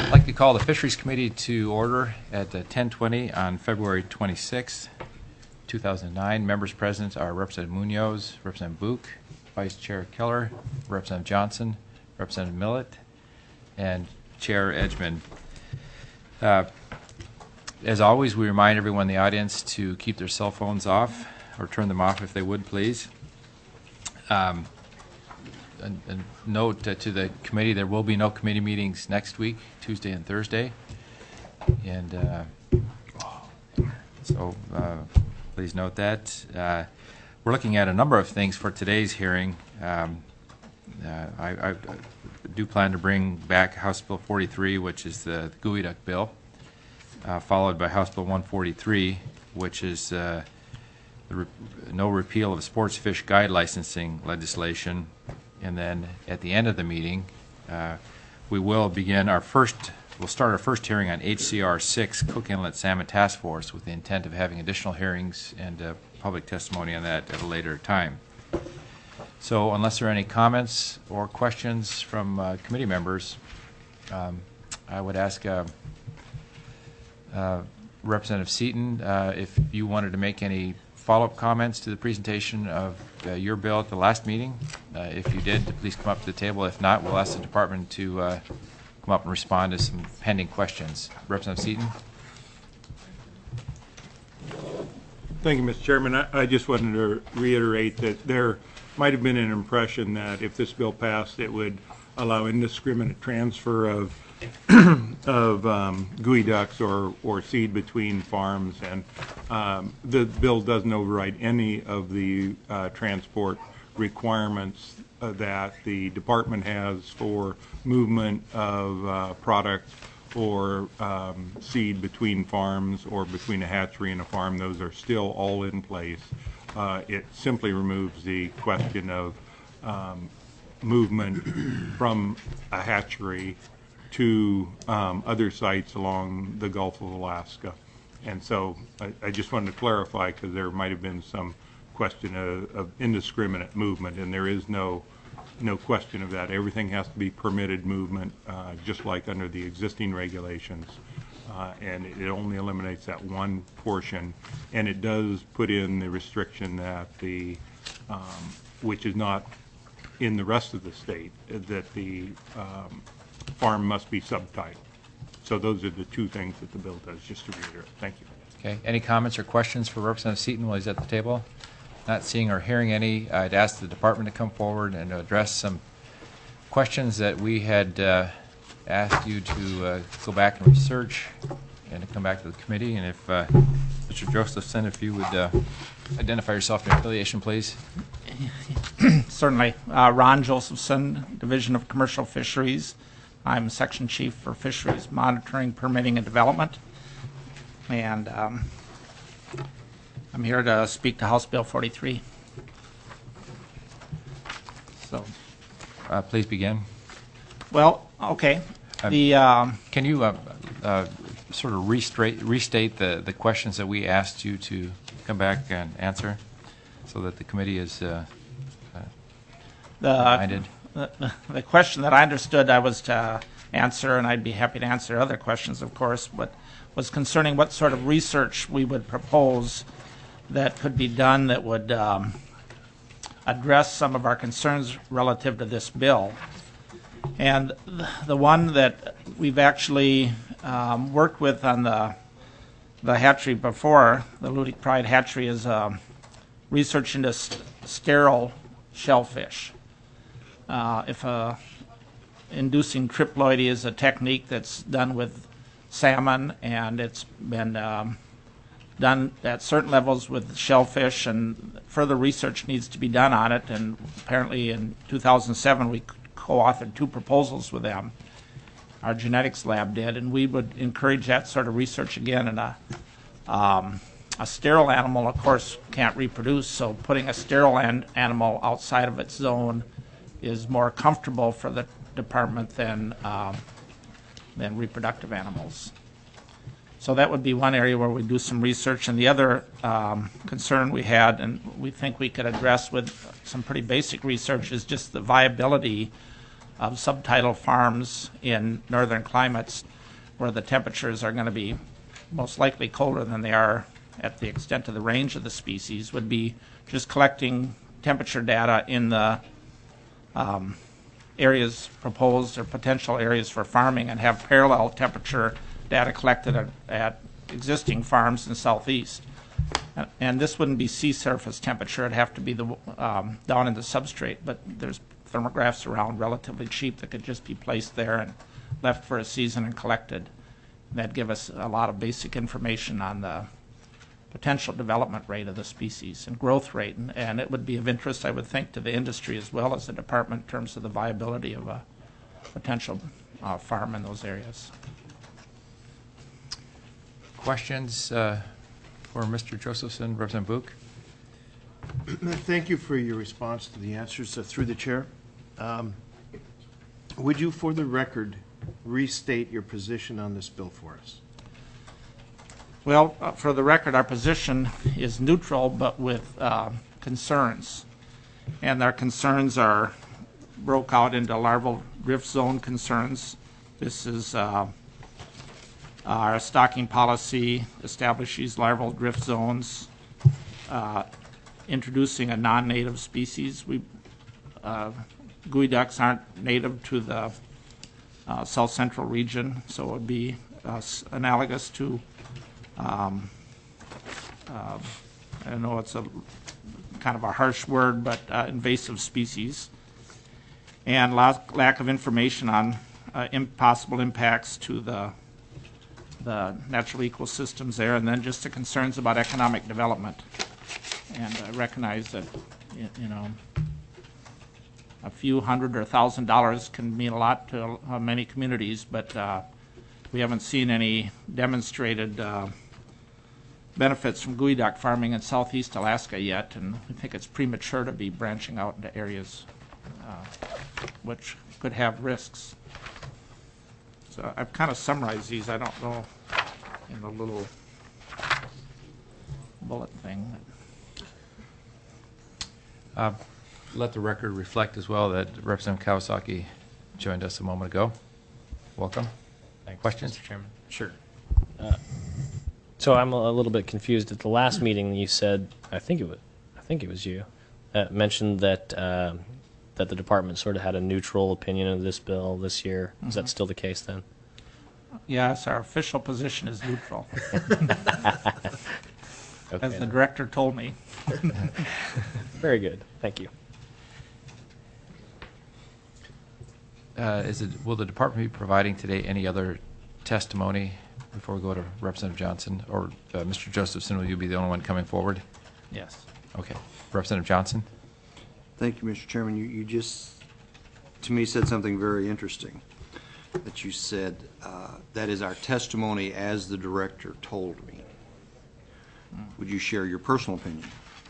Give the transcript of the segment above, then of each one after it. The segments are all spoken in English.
I'd like to call the Fisheries Committee to order at 10:20 on February 26, 2009. Members present are Representative Munoz, Representative Buch, Vice Chair Keller, Representative Johnson, Representative Millett, and Chair Edgman. As always, we remind everyone in the audience to keep their cell phones off or turn them off if they would, please. A note to the committee, there will be no committee meetings next week, Tuesday and Thursday. And so please note that. We're looking at a number of things for today's hearing. I do plan to bring back House Bill 43, which is the Geoduck bill, followed by House Bill 143, which is no repeal of sports fish guide licensing legislation. And then at the end of the meeting, we'll start our first hearing on HCR 6, Cook Inlet Salmon Task Force, with the intent of having additional hearings and public testimony on that at a later time. So unless there are any comments or questions from committee members, I would ask Representative Seaton if you wanted to make any follow-up comments to the presentation of your bill at the last meeting. If you did, please come up to the table. If not, we'll ask the department to come up and respond to some pending questions. Representative Seaton. Thank you, Mr. Chairman. I just wanted to reiterate that there might have been an impression that if this bill passed, it would allow indiscriminate transfer of geoducks or seed between farms, and the bill doesn't override any of the transport requirements that the department has for movement of product or seed between farms or between a hatchery and a farm. Those are still all in place. It simply removes the question of movement from a hatchery to other sites along the Gulf of Alaska. And so I just wanted to clarify, because there might have been some question of indiscriminate movement, and there is no question of that. Everything has to be permitted movement, just like under the existing regulations, and it only eliminates that one portion. And it does put in the restriction that which is not in the rest of the state, that the farm must be subtitled. So those are the two things that the bill does, just to reiterate. Thank you. Okay. Any comments or questions for Representative Seaton while he's at the table? Not seeing or hearing any, I'd ask the department to come forward and address some questions that we had asked you to go back and research and to come back to the committee. And if Mr. Josephson, if you would identify yourself and affiliation, please. Certainly. Ron Josephson, Division of Commercial Fisheries. I'm Section Chief for Fisheries Monitoring, Permitting, and Development. And I'm here to speak to House Bill 43. So, please begin. Well, okay. Can you sort of restate the questions that we asked you to come back and answer, so that the committee is reminded? The question that I understood I was to answer, and I'd be happy to answer other questions, of course, but was concerning what sort of research we would propose that could be done that would address some of our concerns relative to this bill. And the one that we've actually worked with on the hatchery before, the Ludic Pride hatchery, is research into sterile shellfish. If inducing triploidy is a technique that's done with salmon, and it's been done at certain levels with shellfish, and further research needs to be done on it. And apparently in 2007 we co-authored 2 proposals with them. Our genetics lab did, and we would encourage that sort of research again. And a sterile animal, of course, can't reproduce, so putting a sterile animal outside of its zone is more comfortable for the department than reproductive animals. So that would be one area where we do some research. And the other concern we had, and we think we could address with some pretty basic research, is just the viability of subtidal farms in northern climates. where the temperatures are going to be most likely colder than they are at the extent of the range of the species, would be just collecting temperature data in the areas proposed or potential areas for farming, and have parallel temperature data collected at existing farms in southeast. And this wouldn't be sea surface temperature; it'd have to be the down in the substrate. But there's thermographs around, relatively cheap, that could just be placed there and left for a season and collected. That'd give us a lot of basic information on the potential development rate of the species and growth rate, and it would be of interest, I would think, to the industry as well as the department in terms of the viability of a potential farm in those areas. Questions for Mr. Josephson, Representative Buch? Thank you for your response to the answers through the chair. Would you, for the record, restate your position on this bill for us? Well, for the record, our position is neutral, but with concerns. And our concerns are broke out into larval drift zone concerns. This is our stocking policy establishes larval drift zones, introducing a non-native species. Geoducks ducks aren't native to the south central region, so it would be analogous to I know it's a kind of a harsh word, but invasive species, and lack of information on possible impacts to the natural ecosystems there, and then just the concerns about economic development. And I recognize that a few $100 or $1,000 can mean a lot to many communities, but we haven't seen any demonstrated benefits from geoduck farming in southeast Alaska yet, and I think it's premature to be branching out into areas which could have risks. So I've kind of summarized these. I don't know in the little bullet thing. Let the record reflect as well that Representative Kawasaki joined us a moment ago. Welcome. Thanks, Questions? Mr. Chairman? Sure. So I'm a little bit confused. At the last meeting, you said, I think it was you, mentioned that that the department sort of had a neutral opinion of this bill this year. Is that still the case then? Yes, our official position is neutral, Okay. as the director told me. Very good. Thank you. Will the department be providing today any other testimony before we go to Representative Johnson? Or Mr. Josephson, will you be the only one coming forward? Yes. Okay. Representative Johnson? Thank you, Mr. Chairman. You just, to me, said something very interesting, that you said, that is our testimony as the director told me. Would you share your personal opinion?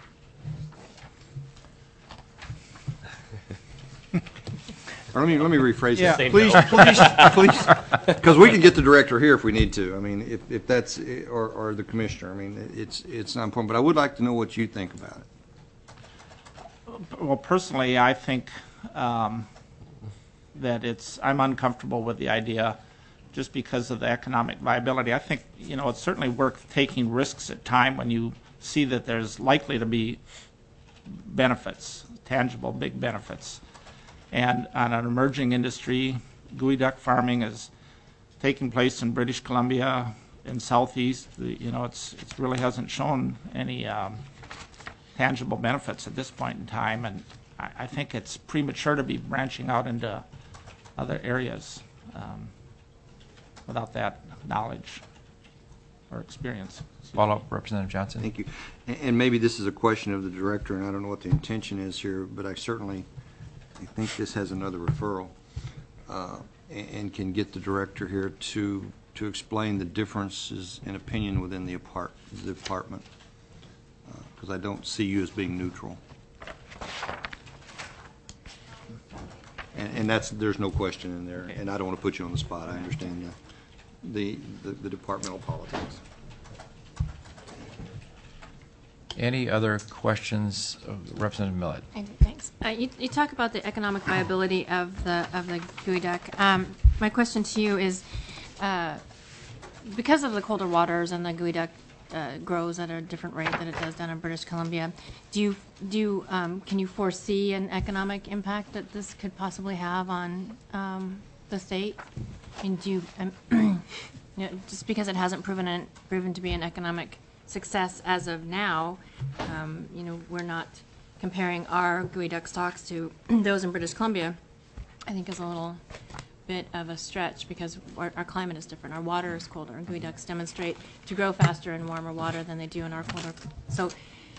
Or let me rephrase Yeah. that. Please, because we can get the director here if we need to. I mean, if that's, or the commissioner. I mean, it's not important, but I would like to know what you think about it. Well, personally, I think that I'm uncomfortable with the idea just because of the economic viability. I think, it's certainly worth taking risks at time when you see that there's likely to be benefits, tangible, big benefits. And on an emerging industry, geoduck farming is taking place in British Columbia and southeast. It really hasn't shown any tangible benefits at this point in time, and I think it's premature to be branching out into other areas without that knowledge or experience. Follow-up, Representative Johnson? Thank you. And maybe this is a question of the director, and I don't know what the intention is here, but I think this has another referral and can get the director here to explain the differences in opinion within the department, because I don't see you as being neutral. And there's no question in there, and I don't want to put you on the spot. I understand the departmental politics. Any other questions of Representative Millett? Thanks. You talk about the economic viability of the geoduck. My question to you is, because of the colder waters and the geoduck grows at a different rate than it does down in British Columbia, can you foresee an economic impact that this could possibly have on the state? I mean, just because it hasn't proven to be an economic success as of now, we're not comparing our geoduck stocks to those in British Columbia, I think is a little bit of a stretch because our climate is different. Our water is colder. And geoducks demonstrate to grow faster in warmer water than they do in our colder. So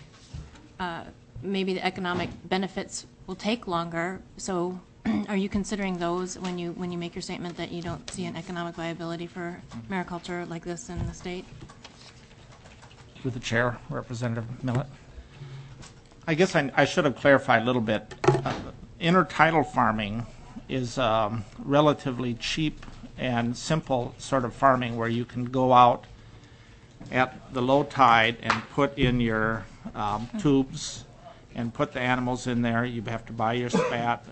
maybe the economic benefits will take longer. So are you considering those when you make your statement that you don't see an economic viability for mariculture like this in the state? Through the chair, Representative Millet. I guess I should have clarified a little bit. Intertidal farming is relatively cheap and simple sort of farming where you can go out at the low tide and put in your tubes and put the animals in there. You have to buy your spat.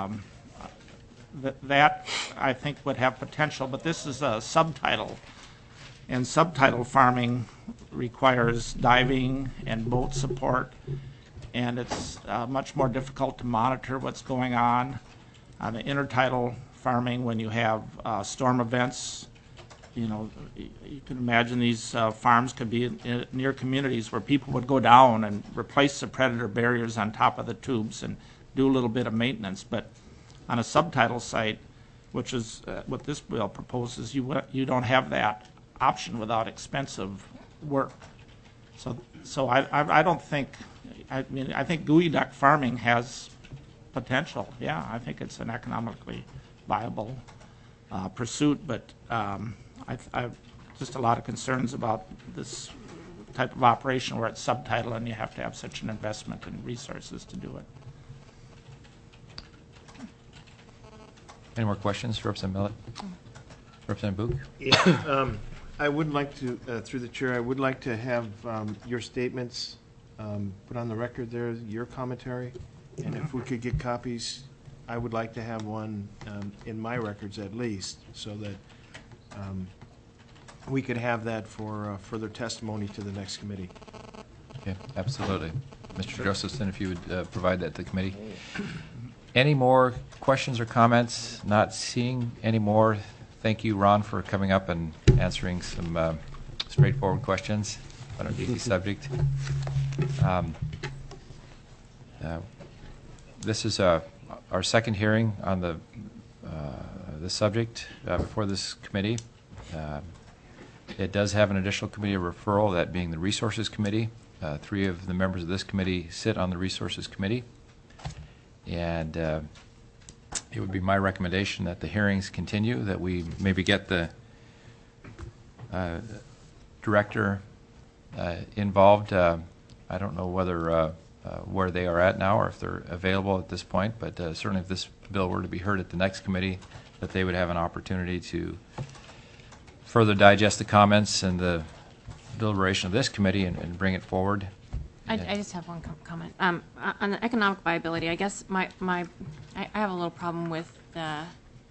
That I think would have potential, but this is a subtidal. And subtidal farming requires diving and boat support, and it's much more difficult to monitor what's going on. On the intertidal farming, when you have storm events, you can imagine these farms could be near communities where people would go down and replace the predator barriers on top of the tubes and do a little bit of maintenance. But on a subtidal site, which is what this bill proposes, you don't have that option without expensive work. So I don't think, I think geoduck farming has potential. Yeah, I think it's an economically viable pursuit, but I've just a lot of concerns about this type of operation where it's subtidal and you have to have such an investment in resources to do it. Any more questions for Representative Millet? Representative Book? Yeah, I would like to, through the chair, I would like to have your statements put on the record there, your commentary, and if we could get copies, I would like to have one in my records at least, so that we could have that for further testimony to the next committee. Okay, absolutely. Mr. Josephson, if you would provide that to the committee. Any more questions or comments? Not seeing any more. Thank you, Ron, for coming up and answering some straightforward questions on an easy subject. This is our second hearing on this subject before this committee. It does have an additional committee of referral, that being the Resources Committee. 3 of the members of this committee sit on the Resources Committee. And it would be my recommendation that the hearings continue, that we maybe get the director involved. I don't know whether where they are at now or if they're available at this point, but certainly if this bill were to be heard at the next committee, that they would have an opportunity to further digest the comments and the deliberation of this committee and bring it forward. I just have one comment. On the economic viability, I guess I have a little problem with the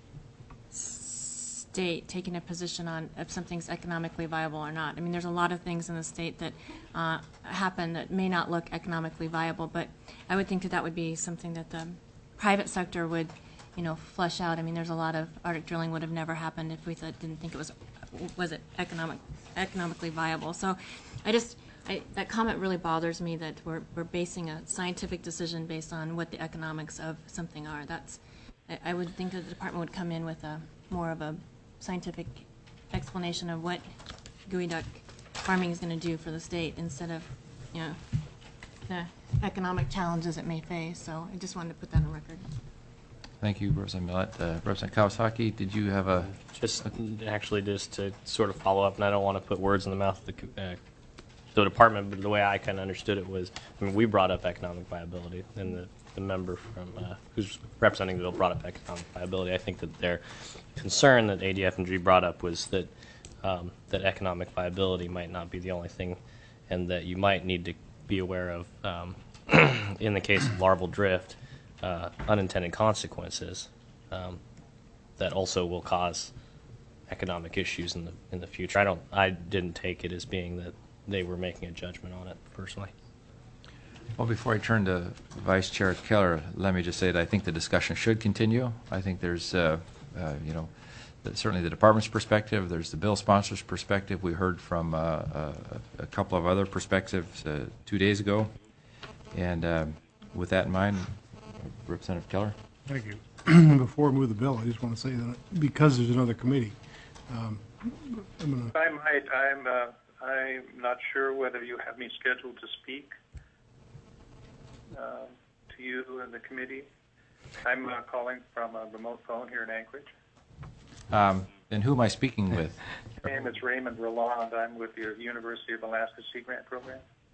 state taking a position on if something's economically viable or not. I mean, there's a lot of things in the state that happen that may not look economically viable, but I would think that would be something that the private sector would, flesh out. I mean, there's a lot of Arctic drilling would have never happened if we didn't think it was it economically viable. So that comment really bothers me, that we're basing a scientific decision based on what the economics of something are. I would think that the department would come in with more of a scientific explanation of what geoduck farming is going to do for the state instead of, the economic challenges it may face. So I just wanted to put that on record. Thank you, Representative Millet. Representative Kawasaki, did you have a... Just to sort of follow up, and I don't want to put words in the mouth of the department, but the way I kind of understood it was, we brought up economic viability, and the member from who's representing the bill brought up economic viability. I think that their concern that ADF&G brought up was that that economic viability might not be the only thing, and that you might need to be aware of, in the case of larval drift, unintended consequences that also will cause economic issues in the future. I didn't take it as being that they were making a judgment on it personally. Well, before I turn to Vice Chair Keller, let me just say that I think the discussion should continue. I think there's, certainly the department's perspective, there's the bill sponsor's perspective. We heard from a couple of other perspectives 2 days ago. And with that in mind, Representative Keller. Thank you. Before we move the bill, I just want to say that because there's another committee, I'm going to... I'm not sure whether you have me scheduled to speak to you and the committee. I'm calling from a remote phone here in Anchorage. And who am I speaking with? My name is Raymond Roland. I'm with the University of Alaska Sea Grant Program.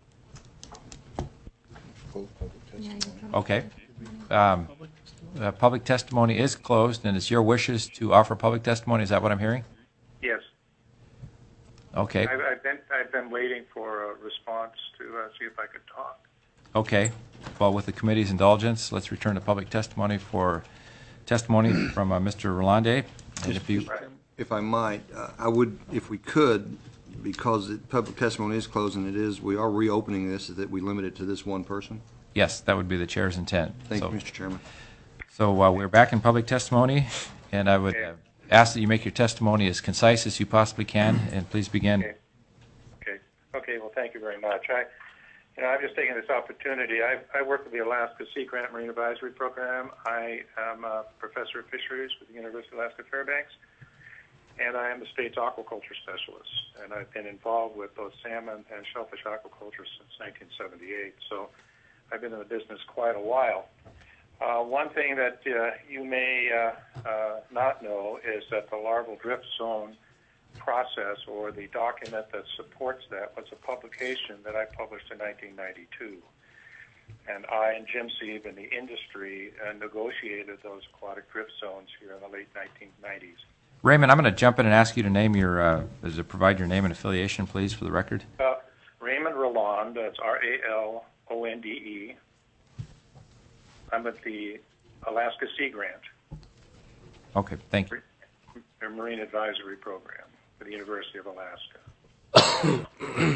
Okay. Public testimony is closed, and it's your wishes to offer public testimony. Is that what I'm hearing? Yes. Okay. I've been waiting for a response to see if I could talk. Okay. Well, with the committee's indulgence, let's return to public testimony for testimony from Mr. Rolande. And if I might, I would, if we could, because public testimony is closed and we are reopening this, that we limit it to this one person. Yes, that would be the chair's intent. Thank you, Mr. Chairman. So we're back in public testimony, and I would ask that you make your testimony as concise as you possibly can, and please begin. Okay. Well, thank you very much. I'm just taking this opportunity. I work with the Alaska Sea Grant Marine Advisory Program. I am a professor of fisheries with the University of Alaska Fairbanks, and I am the state's aquaculture specialist. And I've been involved with both salmon and shellfish aquaculture since 1978. So I've been in the business quite a while. One thing that you may not know is that the larval drift zone process, or the document that supports that, was a publication that I published in 1992. And I and Jim Sieb and the industry negotiated those aquatic drift zones here in the late 1990s. Raymond, I'm going to jump in and ask you to name provide your name and affiliation, please, for the record. Raymond Roland, that's R-A-L-O-N-D-E. I'm with the Alaska Sea Grant. Okay, thank you. A Marine Advisory Program for the University of Alaska.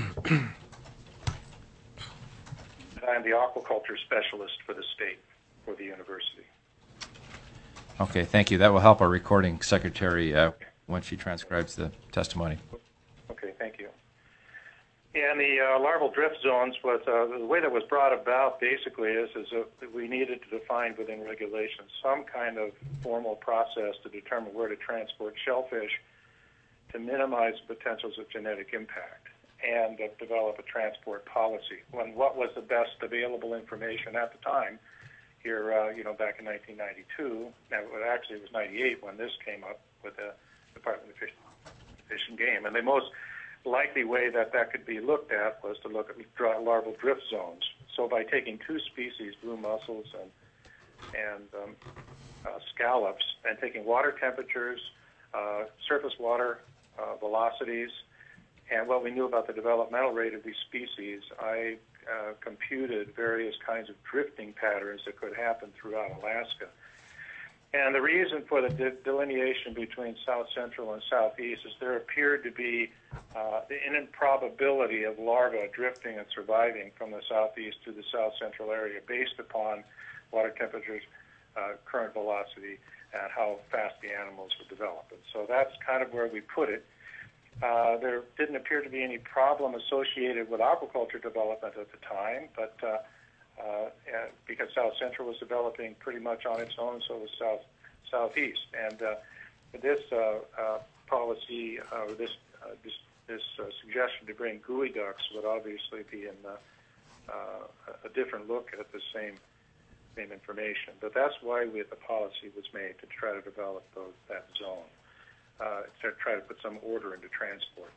And I'm the aquaculture specialist for the state, for the university. Okay, thank you. That will help our recording secretary once she transcribes the testimony. Okay, thank you. And the larval drift zones was the way that was brought about basically is that we needed to define within regulations some kind of formal process to determine where to transport shellfish to minimize the potentials of genetic impact and develop a transport policy. When what was the best available information at the time here, back in 1992, now actually it was 98 when this came up with the Department of Fish and Game, and the most likely way that could be looked at was to look at larval drift zones. So by taking two species, blue mussels and scallops, and taking water temperatures, surface water velocities, and what we knew about the developmental rate of these species, I computed various kinds of drifting patterns that could happen throughout Alaska. And the reason for the delineation between South Central and Southeast is there appeared to be an improbability of larvae drifting and surviving from the Southeast to the South Central area based upon water temperatures, current velocity, and how fast the animals would develop. And so that's kind of where we put it. There didn't appear to be any problem associated with aquaculture development at the time, but because South Central was developing pretty much on its own, so was Southeast. And this policy, or this suggestion to bring gooey ducks would obviously be in a different look at the same information. But that's why the policy was made, to try to develop that zone, to try to put some order into transport.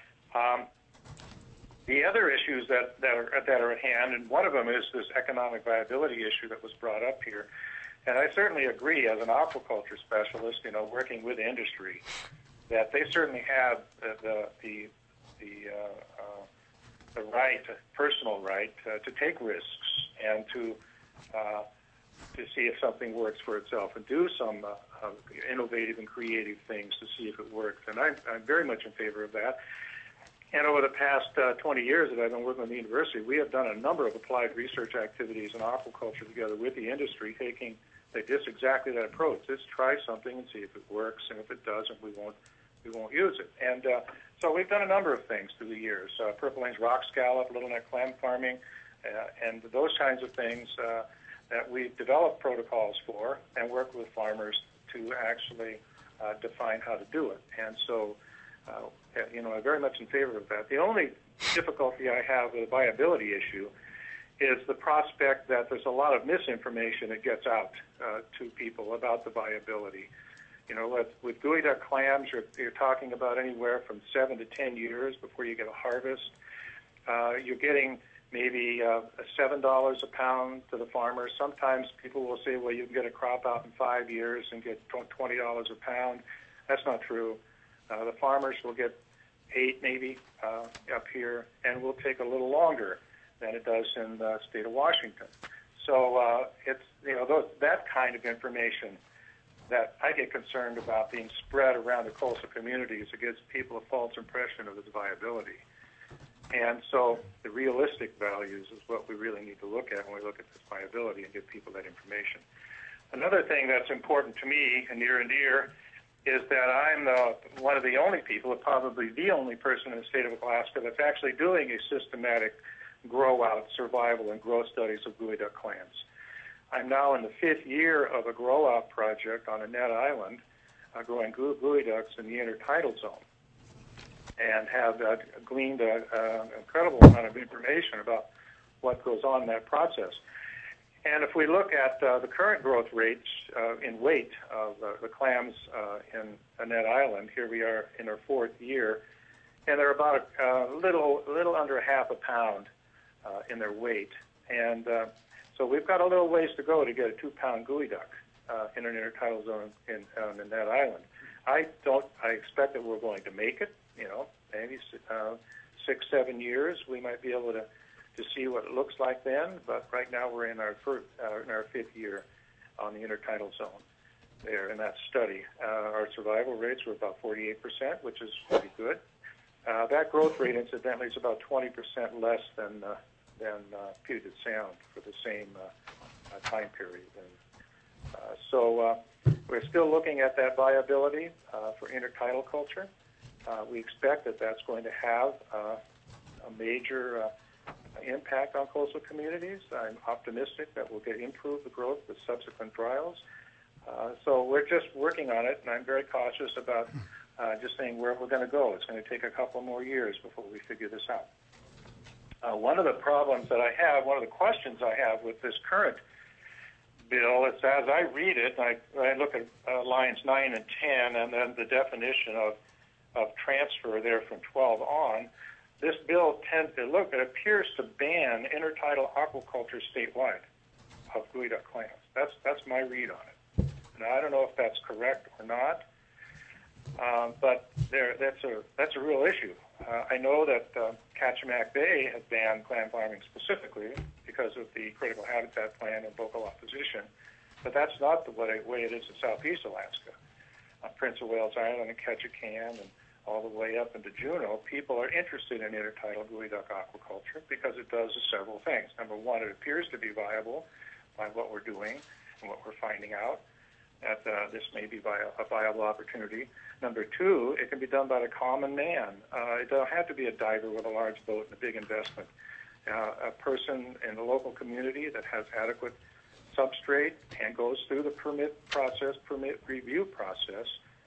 The other issues that are at hand, and one of them is this economic viability issue that was brought up here. And I certainly agree, as an aquaculture specialist, working with industry, that they certainly have the right, personal right, to take risks and to to see if something works for itself and do some innovative and creative things to see if it works. And I'm very much in favor of that. And over the past 20 years that I've been working with the university, we have done a number of applied research activities in aquaculture together with the industry, taking just exactly that approach. Let's try something and see if it works, and if it doesn't, we won't use it. And so we've done a number of things through the years: Purple Lane's rock scallop, little neck clam farming, and those kinds of things that we've developed protocols for and worked with farmers to actually define how to do it. And so, I'm very much in favor of that. The only difficulty I have with the viability issue is the prospect that there's a lot of misinformation that gets out to people about the viability. With geoduck clams, you're talking about anywhere from 7 to 10 years before you get a harvest. You're getting maybe $7 a pound to the farmer. Sometimes people will say, well, you can get a crop out in 5 years and get $20 a pound. That's not true. The farmers will get 8 maybe up here, and will take a little longer than it does in the state of Washington. So it's that kind of information that I get concerned about being spread around the coastal communities. It gives people a false impression of its viability. And so the realistic values is what we really need to look at when we look at this viability and give people that information. Another thing that's important to me and near and dear is that I'm one of the only people, probably the only person in the state of Alaska, that's actually doing a systematic grow-out, survival, and growth studies of geoduck clams. I'm now in the 5th year of a grow-out project on Annette Island, growing geoducks in the intertidal zone, and have gleaned an incredible amount of information about what goes on in that process. And if we look at the current growth rates in weight of the clams in Annette Island, here we are in our 4th year, and they're about a little under half a pound in their weight. And so we've got a little ways to go to get a 2-pound geoduck in an intertidal zone on Annette Island. I expect that we're going to make it. Maybe 6-7 years we might be able to see what it looks like then. But right now we're in our 5th year on the intertidal zone there in that study. Our survival rates were about 48%, which is pretty good. That growth rate, incidentally, is about 20% less than Puget Sound for the same time period. And, so we're still looking at that viability for intertidal culture. We expect that that's going to have a major impact on coastal communities. I'm optimistic that we'll get improved the growth with subsequent trials. So we're just working on it, and I'm very cautious about just saying where we're going to go. It's going to take a couple more years before we figure this out. One of the problems that I have, one of the questions I have with this current bill is, as I read it, I look at lines 9 and 10, and then the definition of transfer there from 12 on, this bill it appears to ban intertidal aquaculture statewide of geoduck clams. That's my read on it. Now, I don't know if that's correct or not, but that's a real issue. I know that Kachemak Bay has banned clam farming specifically because of the critical habitat plan and local opposition, but that's not the way it is in southeast Alaska. Prince of Wales Island and Ketchikan and all the way up into Juneau, people are interested in intertidal geoduck aquaculture because it does several things. Number one, it appears to be viable by what we're doing and what we're finding out, that this may be a viable opportunity. Number two, it can be done by the common man. It doesn't have to be a diver with a large boat and a big investment. A person in the local community that has adequate substrate and goes through the permit review process,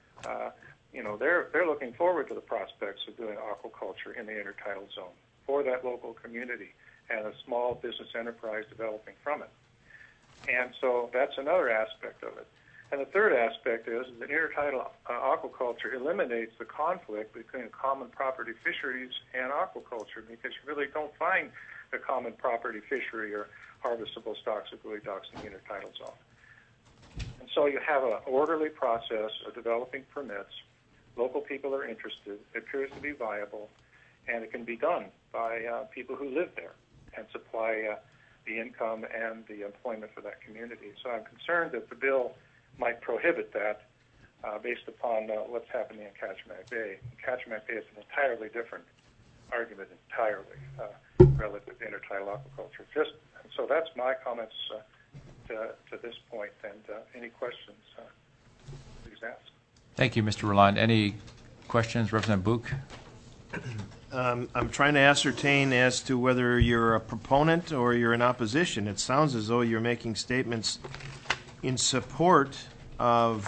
they're looking forward to the prospects of doing aquaculture in the intertidal zone for that local community and a small business enterprise developing from it. And so that's another aspect of it. And the third aspect is that intertidal aquaculture eliminates the conflict between common property fisheries and aquaculture, because you really don't find a common property fishery or harvestable stocks of geoducks in the intertidal zone. And so you have an orderly process of developing permits. Local people are interested. It appears to be viable, and it can be done by people who live there and supply the income and the employment for that community. So I'm concerned that the bill might prohibit that based upon what's happening in Kachemak Bay. Kachemak Bay is an entirely different argument relative to intertidal aquaculture. So that's my comments to this point, and any questions, please ask. Thank you, Mr. Roland. Any questions, Representative Buch? I'm trying to ascertain as to whether you're a proponent or you're in opposition. It sounds as though you're making statements in support of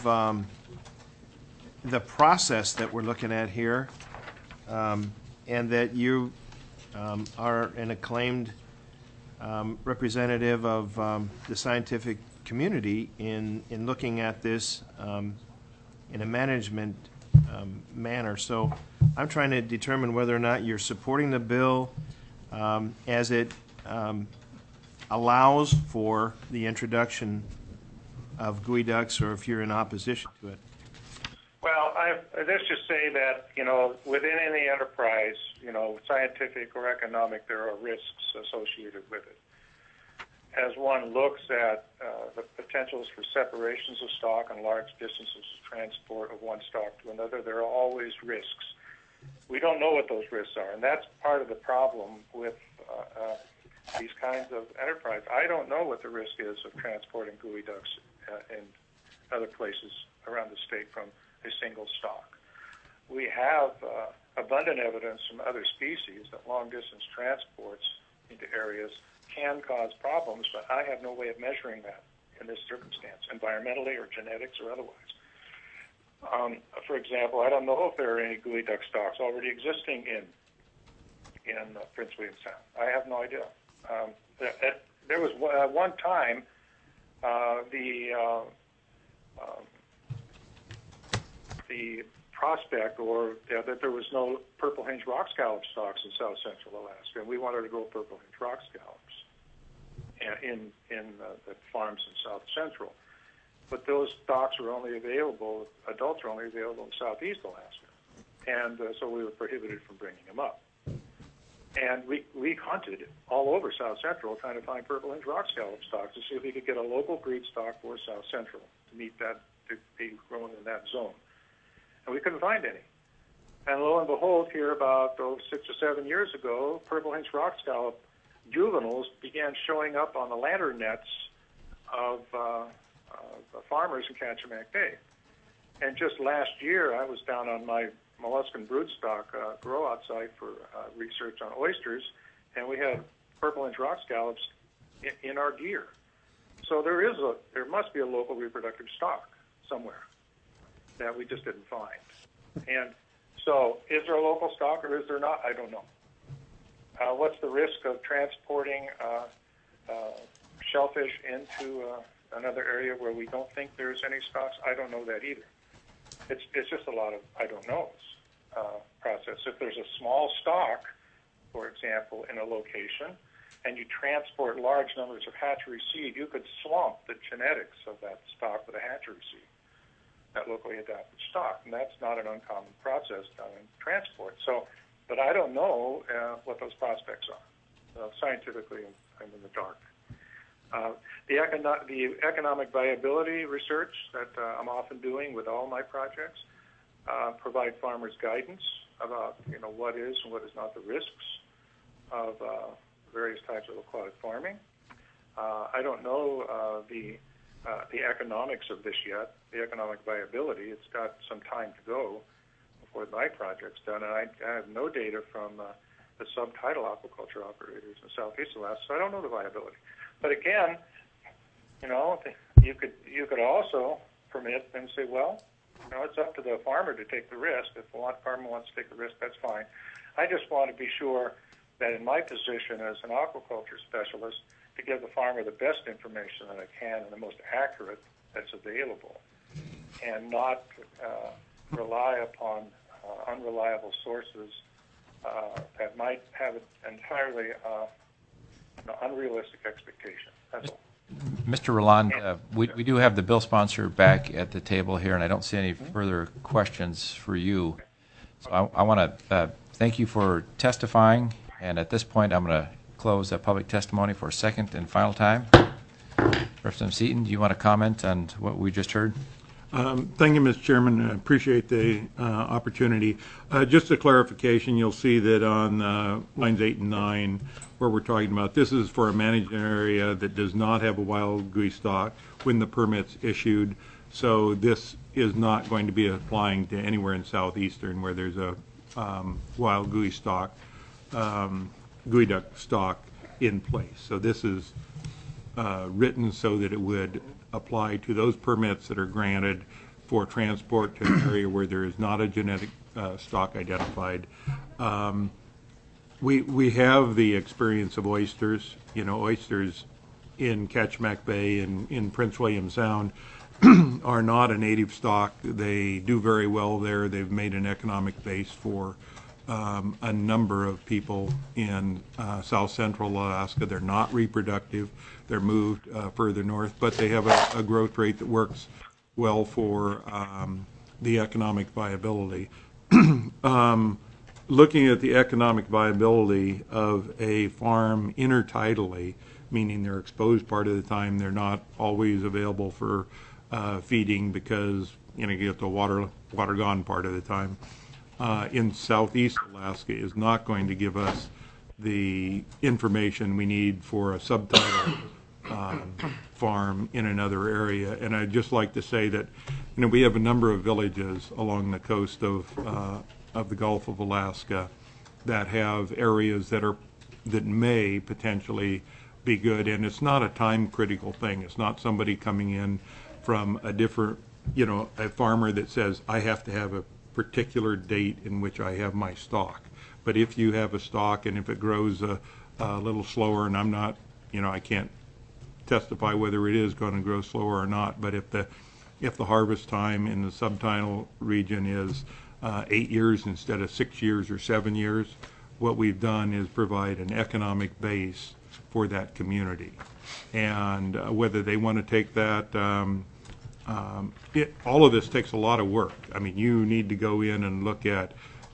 the process that we're looking at here, and that you are an acclaimed representative of the scientific community in looking at this in a management manner. So I'm trying to determine whether or not you're supporting the bill as it allows for the introduction of geoducks, or if you're in opposition to it. Well, let's just say that, within any enterprise, scientific or economic, there are risks associated with it. As one looks at the potentials for separations of stock and large distances of transport of one stock to another, there are always risks. We don't know what those risks are, and that's part of the problem with these kinds of enterprise. I don't know what the risk is of transporting geoducks in other places around the state from a single stock. We have abundant evidence from other species that long-distance transports into areas can cause problems, but I have no way of measuring that in this circumstance, environmentally or genetics or otherwise. For example, I don't know if there are any geoduck stocks already existing in Prince William Sound. I have no idea. There was one time the prospect that there was no purple hinge rock scallop stocks in south central Alaska, and we wanted to grow purple hinge rock scallops in the farms in south central. But those stocks were only available, adults are only available in southeast Alaska, and so we were prohibited from bringing them up. And we hunted all over south central trying to find purple hinge rock scallop stocks to see if we could get a local breed stock for south central to meet that, to be grown in that zone. And we couldn't find any. And lo and behold, here about 6 or 7 years ago, purple hinge rock scallop juveniles began showing up on the lantern nets of farmers in Kachemak Bay. And just last year, I was down on my molluscan broodstock grow-out site for research on oysters, and we had purple hinge rock scallops in our gear. So there must be a local reproductive stock somewhere that we just didn't find. And so is there a local stock or is there not? I don't know. What's the risk of transporting shellfish into another area where we don't think there's any stocks? I don't know that either. It's just a lot of I don't knows process. If there's a small stock, for example, in a location, and you transport large numbers of hatchery seed, you could slump the genetics of that stock with a hatchery seed, that locally adapted stock, and that's not an uncommon process done in transport. So, but I don't know what those prospects are. Scientifically, I'm in the dark. The economic viability research that I'm often doing with all my projects provide farmers guidance about what is and what is not the risks of various types of aquatic farming. I don't know the economics of this yet, the economic viability. It's got some time to go before my project's done, and I have no data from the subtidal aquaculture operators in southeast Alaska, so I don't know the viability. But again, you could also permit and say, well, it's up to the farmer to take the risk. If the farmer wants to take the risk, that's fine. I just want to be sure that in my position as an aquaculture specialist, to give the farmer the best information that I can and the most accurate that's available, and not rely upon unreliable sources that might have an entirely unrealistic expectation. That's all. Mr. Roland, we do have the bill sponsor back at the table here, and I don't see any further questions for you. So I want to thank you for testifying, and at this point I'm going to close public testimony for a second and final time. Representative Seaton, do you want to comment on what we just heard? Thank you, Mr. Chairman. I appreciate the opportunity. Just a clarification, you'll see that on lines 8 and 9, where we're talking about, this is for a managed area that does not have a wild gooey stock when the permit's issued. So this is not going to be applying to anywhere in southeastern where there's a wild gooey stock, gooey duck stock in place. So this is written so that it would apply to those permits that are granted for transport to an area where there is not a genetic stock identified. We have the experience of oysters. You know, oysters in Kachemak Bay and in Prince William Sound are not a native stock. They do very well there. They've made an economic base for a number of people in south central Alaska. They're not reproductive. They're moved further north, but they have a growth rate that works well for the economic viability. Looking at the economic viability of a farm intertidally, meaning they're exposed part of the time, they're not always available for feeding because you get the water gone part of the time. In southeast Alaska is not going to give us the information we need for a subtitle farm in another area. And I'd just like to say that we have a number of villages along the coast of the Gulf of Alaska that have areas that may potentially be good. And it's not a time critical thing. It's not somebody coming in from a different, a farmer that says, I have to have a particular date in which I have my stock. But if you have a stock and if it grows a little slower, and I'm not, I can't testify whether it is going to grow slower or not, but if the harvest time in the subtidal region is 8 years instead of 6 years or 7 years, what we've done is provide an economic base for that community. And whether they want to take that, all of this takes a lot of work. I mean, you need to go in and look at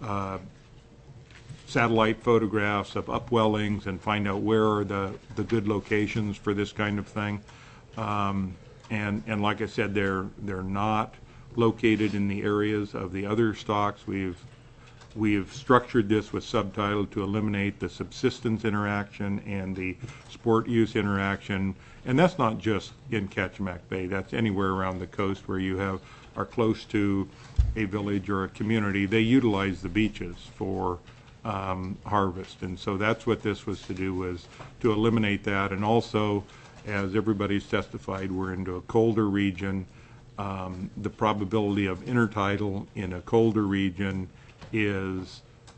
satellite photographs of upwellings and find out where are the good locations for this kind of thing. And like I said, they're not located in the areas of the other stocks. We've structured this with subtitle to eliminate the subsistence interaction and the sport use interaction. And that's not just in Kachemak Bay. That's anywhere around the coast where you are close to a village or a community. They utilize the beaches for harvest. And so that's what this was to do, was to eliminate that. And also, as everybody's testified, we're into a colder region. The probability of intertidal in a colder region is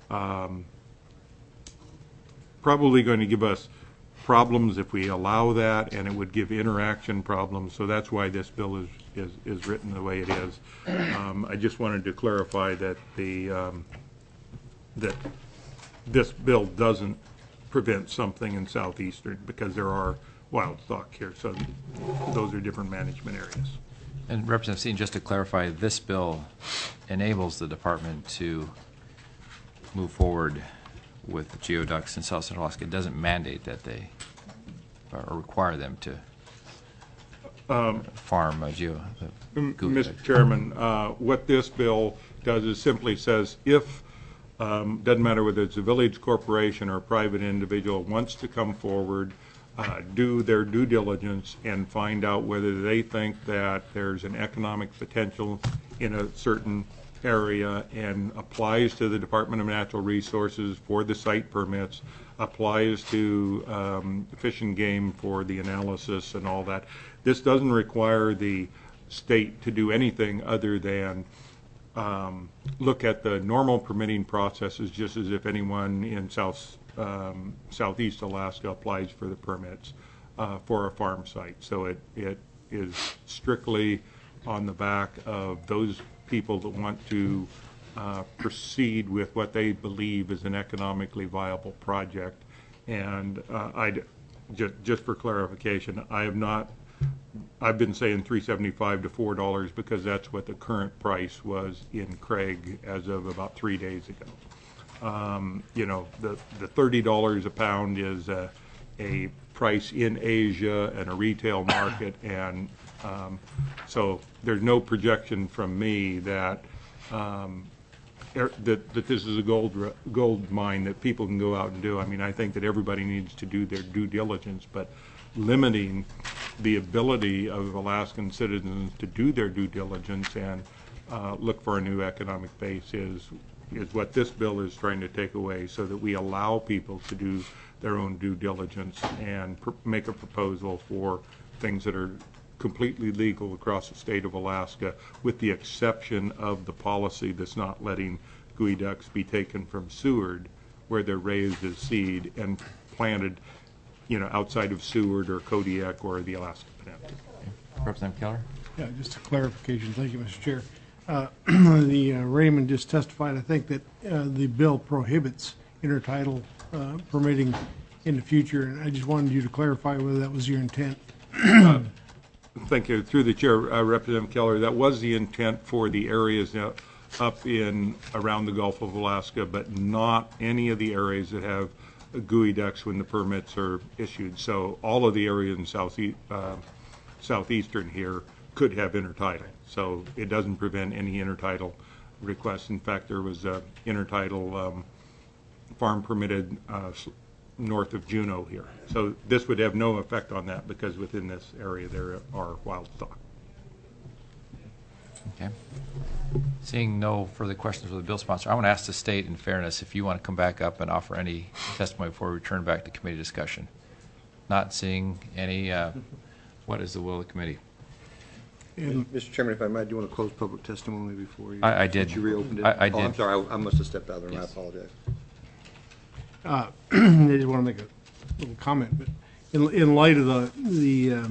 probably going to give us problems if we allow that, and it would give interaction problems. So that's why this bill is written the way it is. I just wanted to clarify that that this bill doesn't prevent something in southeastern, because there are wild stock here. So those are different management areas. And Representative Seaton, just to clarify, this bill enables the department to move forward with geoducks in South Central Alaska. It doesn't mandate that they or require them to farm Mr. Chairman, what this bill does is simply says if, doesn't matter whether it's a village corporation or a private individual, wants to come forward, do their due diligence and find out whether they think that there's an economic potential in a certain area and applies to the Department of Natural Resources for the site permits, applies to Fish and Game for the analysis and all that. This doesn't require the state to do anything other than look at the normal permitting processes, just as if anyone in southeast Alaska applies for the permits for a farm site. So it is strictly on the back of those people that want to proceed with what they believe is an economically viable project. And just for clarification, I've been saying $3.75 to $4 because that's what the current price was in Craig as of about 3 days ago. The $30 a pound is a price in Asia and a retail market, and so there's no projection from me that that this is a gold mine that people can go out and do. I mean, I think that everybody needs to do their due diligence, but limiting the ability of Alaskan citizens to do their due diligence and look for a new economic base is what this bill is trying to take away, so that we allow people to do their own due diligence and make a proposal for things that are completely legal across the state of Alaska, with the exception of the policy that's not letting geoducks be taken from Seward, where they're raised as seed and planted, outside of Seward or Kodiak or the Alaska Peninsula. Representative Keller? Yeah, just a clarification. Thank you, Mr. Chair. The Raymond just testified, I think, that the bill prohibits intertidal permitting in the future, and I just wanted you to clarify whether that was your intent. Thank you. Through the chair, Representative Keller, that was the intent for the areas up in around the Gulf of Alaska, but not any of the areas that have geoducks when the permits are issued. So all of the areas in southeastern here could have intertidal. So it doesn't prevent any intertidal requests. In fact, there was a intertidal farm permitted north of Juneau here. So this would have no effect on that, because within this area there are wild stock. Okay. Seeing no further questions for the bill sponsor, I want to ask the state, in fairness, if you want to come back up and offer any testimony before we return back to committee discussion. Not seeing any, what is the will of the committee? Mr. Chairman, if I might, do you want to close public testimony before you? I did. You reopened it? I did. I'm sorry, I must have stepped out there, and I apologize. I just want to make a little comment, but in light of the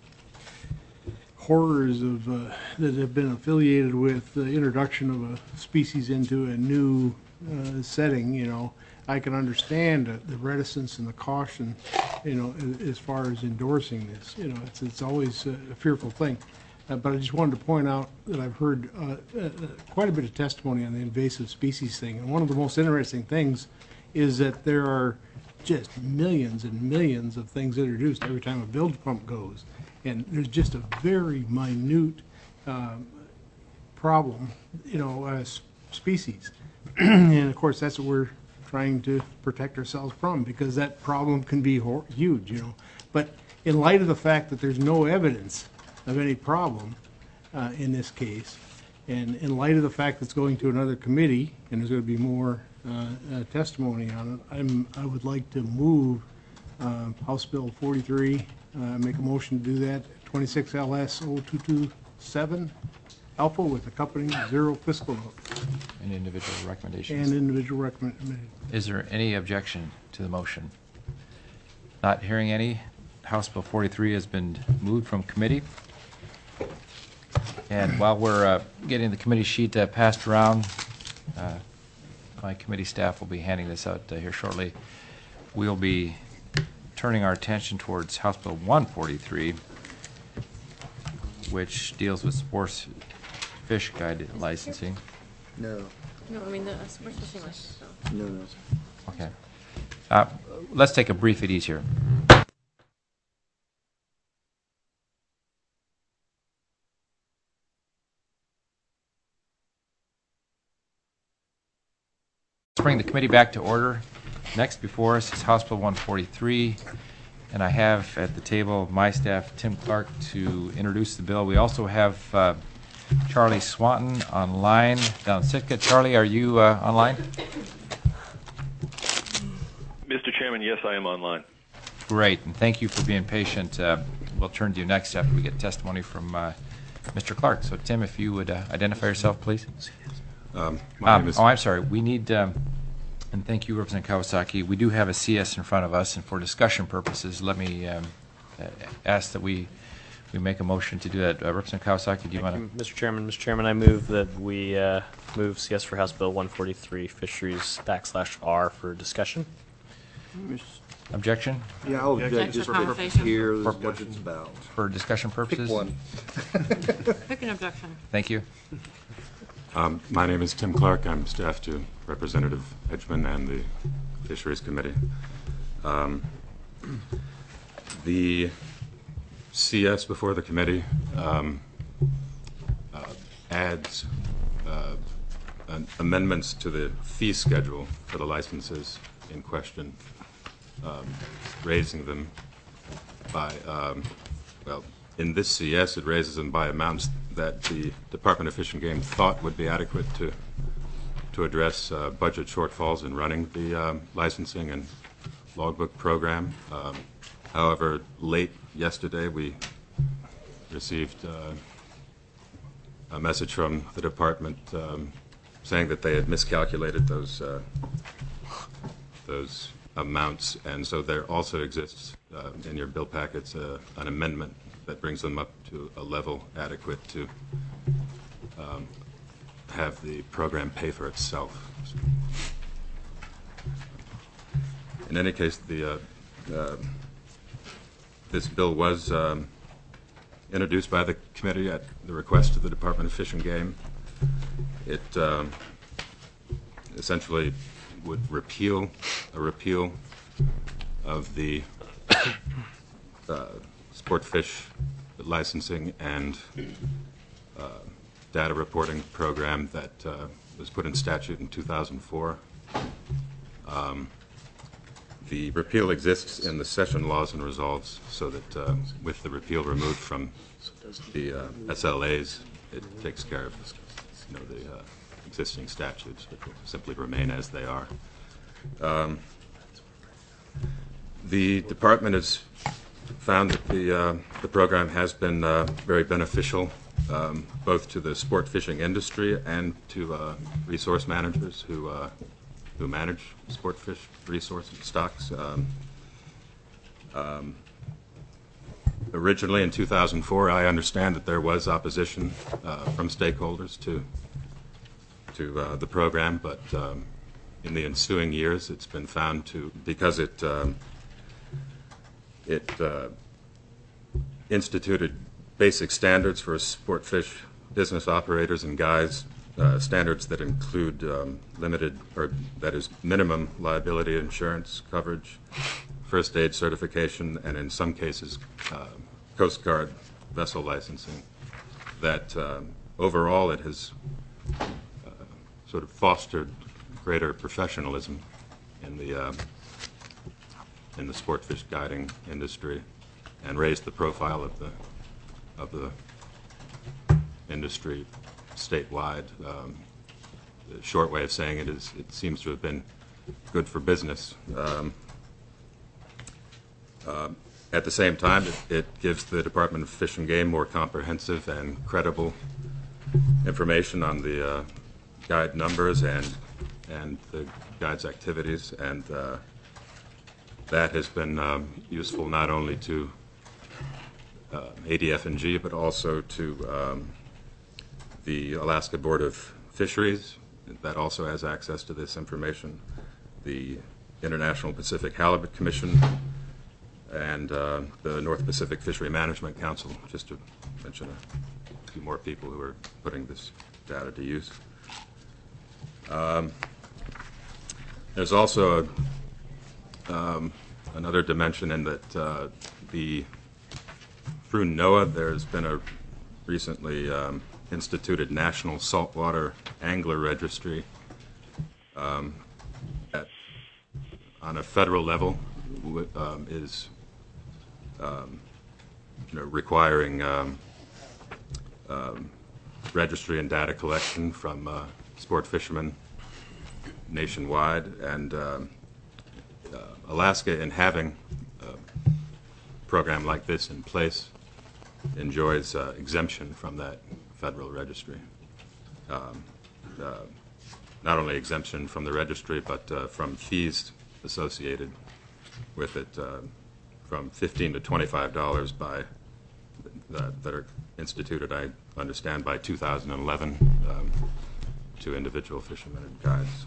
horrors of that have been affiliated with the introduction of a species into a new setting, I can understand the reticence and the caution, as far as endorsing this. It's always a fearful thing. But I just wanted to point out that I've heard quite a bit of testimony on the invasive species thing. And one of the most interesting things is that there are just millions and millions of things introduced every time a bilge pump goes. And there's just a very minute problem, species. And of course, that's what we're trying to protect ourselves from, because that problem can be huge, But in light of the fact that there's no evidence of any problem in this case, and in light of the fact that it's going to another committee and there's going to be more testimony on it, I would like to move House Bill 43, make a motion to do that, 26 LS 0227 alpha with accompanying zero fiscal note. And individual recommendations. And individual recommendation. Is there any objection to the motion? Not hearing any. House Bill 43 has been moved from committee. And while we're getting the committee sheet passed around, my committee staff will be handing this out here shortly. We'll be turning our attention towards House Bill 143, which deals with sports fish guide licensing. No, No, I mean, the sports fishing license. no. Okay. Let's take a brief at ease here. Bring the committee back to order. Next before us is House Bill 143, and I have at the table my staff, Tim Clark, to introduce the bill. We also have Charlie Swanton online down in Sitka. Charlie, are you online? Mr. Chairman, yes, I am online. Great, and thank you for being patient. We'll turn to you next after we get testimony from Mr. Clark. So, Tim, if you would identify yourself, please. My name is I'm sorry. We need, and thank you, Representative Kawasaki. We do have a CS in front of us, and for discussion purposes, let me ask that we make a motion to do that. Representative Kawasaki, do you want to? Mr. Chairman, I move that we move CS for House Bill 143, Fisheries /R for discussion. Objection? Yeah, I'll object just Objection to for conversation. hear what it's about. For discussion purposes? Pick one. Pick an objection. Thank you. my name is Tim Clark. I'm staff to Representative Edgman and the Fisheries Committee. The CS before the committee adds amendments to the fee schedule for the licenses in question, raising them by, well, in this CS, it raises them by amounts that the Department of Fish and Game thought would be adequate to address budget shortfalls in running the licensing and logbook program. However, late yesterday, we received a message from the department saying that they had miscalculated those amounts, and so there also exists in your bill packets an amendment that brings them up to a level adequate to have the program pay for itself. In any case, this bill was introduced by the committee at the request of the Department of Fish and Game. It essentially would repeal of the sport fish licensing and data reporting program that was put in statute in 2004. The repeal exists in the session laws and resolves, so that with the repeal removed from the SLAs, it takes care of the existing statutes, which will simply remain as they are. The department has found that the program has been very beneficial, both to the sport fishing industry and to resource managers who manage sport fish resource stocks. Originally in 2004, I understand that there was opposition from stakeholders to the program, but in the ensuing years, it's been found to, because it instituted basic standards for sport fish business operators and guides, standards that include limited, or that is minimum liability insurance coverage, first aid certification, and in some cases Coast Guard vessel licensing, that overall it has sort of fostered greater professionalism in the sport fish guiding industry and raised the profile of the industry statewide. The short way of saying it is, it seems to have been good for business. At the same time, it gives the Department of Fish and Game more comprehensive and credible information on the guide numbers and the guide's activities, and that has been useful not only to ADF&G, but also to the Alaska Board of Fisheries, that also has access to this information, the International Pacific Halibut Commission, and the North Pacific Fishery Management Council, just to mention a few more people who are putting this data to use. There's also another dimension in that through NOAA, there's been a recently instituted National Saltwater Angler Registry that, on a federal level, is requiring registry and data collection from sport fishermen nationwide, and Alaska, in having a program like this in place, enjoys exemption from that federal registry. Not only exemption from the registry, but from fees associated with it, from $15 to $25 by that are instituted, I understand, by 2011 to individual fishermen and guides.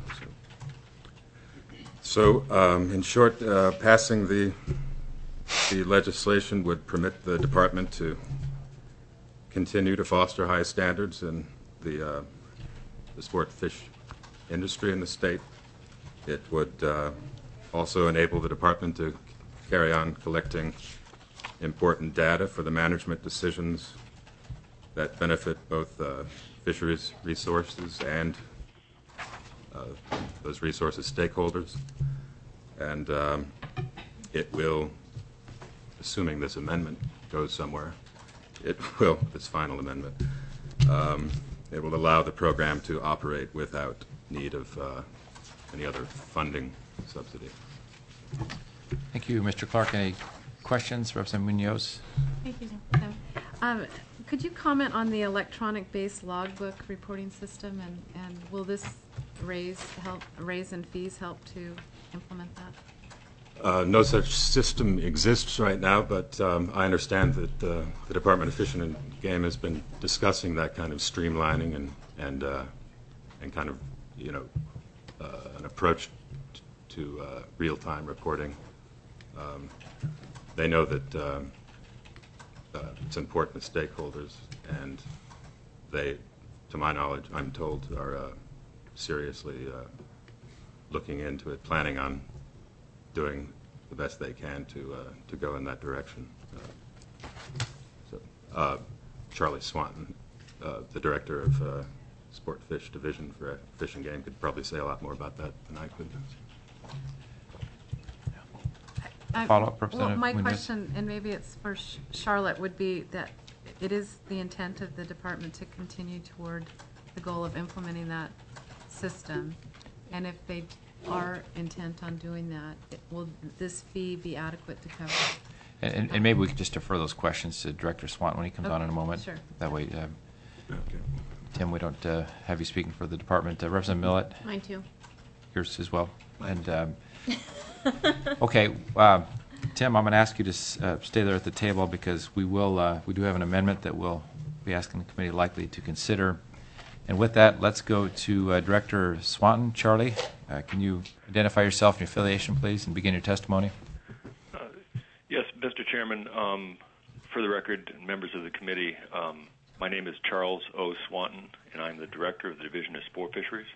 So in short, passing the legislation would permit the department to continue to foster high standards in the sport fish industry in the state. It would also enable the department to carry on collecting important data for the management decisions that benefit both fisheries resources and those resources stakeholders. And it will, assuming this amendment goes somewhere, it will, this final amendment, it will allow the program to operate without need of any other funding subsidy. Thank you, Mr. Clark. Any questions, Representative Munoz? Thank you, Tim. Could you comment on the electronic-based logbook reporting system, and will this raise in fees help to implement that? No such system exists right now, but I understand that the Department of Fish and Game has been discussing that kind of streamlining and kind of, you know, an approach to real-time reporting. They know that it's important to stakeholders, and they, to my knowledge, I'm told, are seriously looking into it, planning on doing the best they can to go in that direction. Charlie Swanton, the director of Sport Fish Division for Fish and Game, could probably say a lot more about that than I could. Follow-up, Representative my Munoz? question, and maybe it's for Charlotte, would be that it is the intent of the department to continue toward the goal of implementing that system, and if they are intent on doing that, will this fee be adequate to cover? And maybe we could just defer those questions to Director Swanton when he comes on in a moment. Sure. That way, Tim, we don't have you speaking for the department. Representative Millett? Mine too. Yours as well. And okay, Tim, I'm going to ask you to stay there at the table because we do have an amendment that we'll be asking the committee likely to consider. And with that, let's go to Director Swanton. Charlie, can you identify yourself and your affiliation, please, and begin your testimony? Yes, Mr. Chairman. For the record, members of the committee, my name is Charles O. Swanton, and I'm the Director of the Division of Sport Fisheries.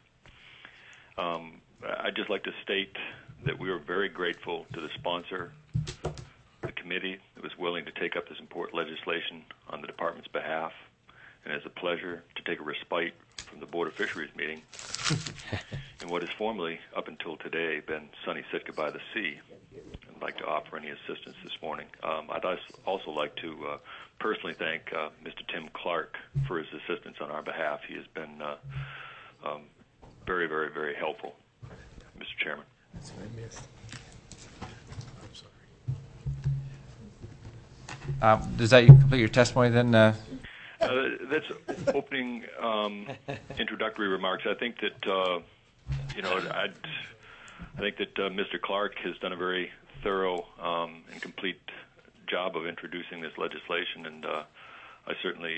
I'd just like to state that we are very grateful to the sponsor, the committee, that was willing to take up this important legislation on the department's behalf, and it's a pleasure to take a respite from the Board of Fisheries meeting in what has formerly, up until today, been Sunny Sitka by the Sea. I'd like to offer any assistance this morning. I'd also like to personally thank Mr. Tim Clark for his assistance on our behalf. He has been very, very, very helpful, Mr. Chairman. That's what I missed. I'm sorry. Does that complete your testimony then? That's opening introductory remarks. I think that I think that Mr. Clark has done a very thorough and complete job of introducing this legislation, and I certainly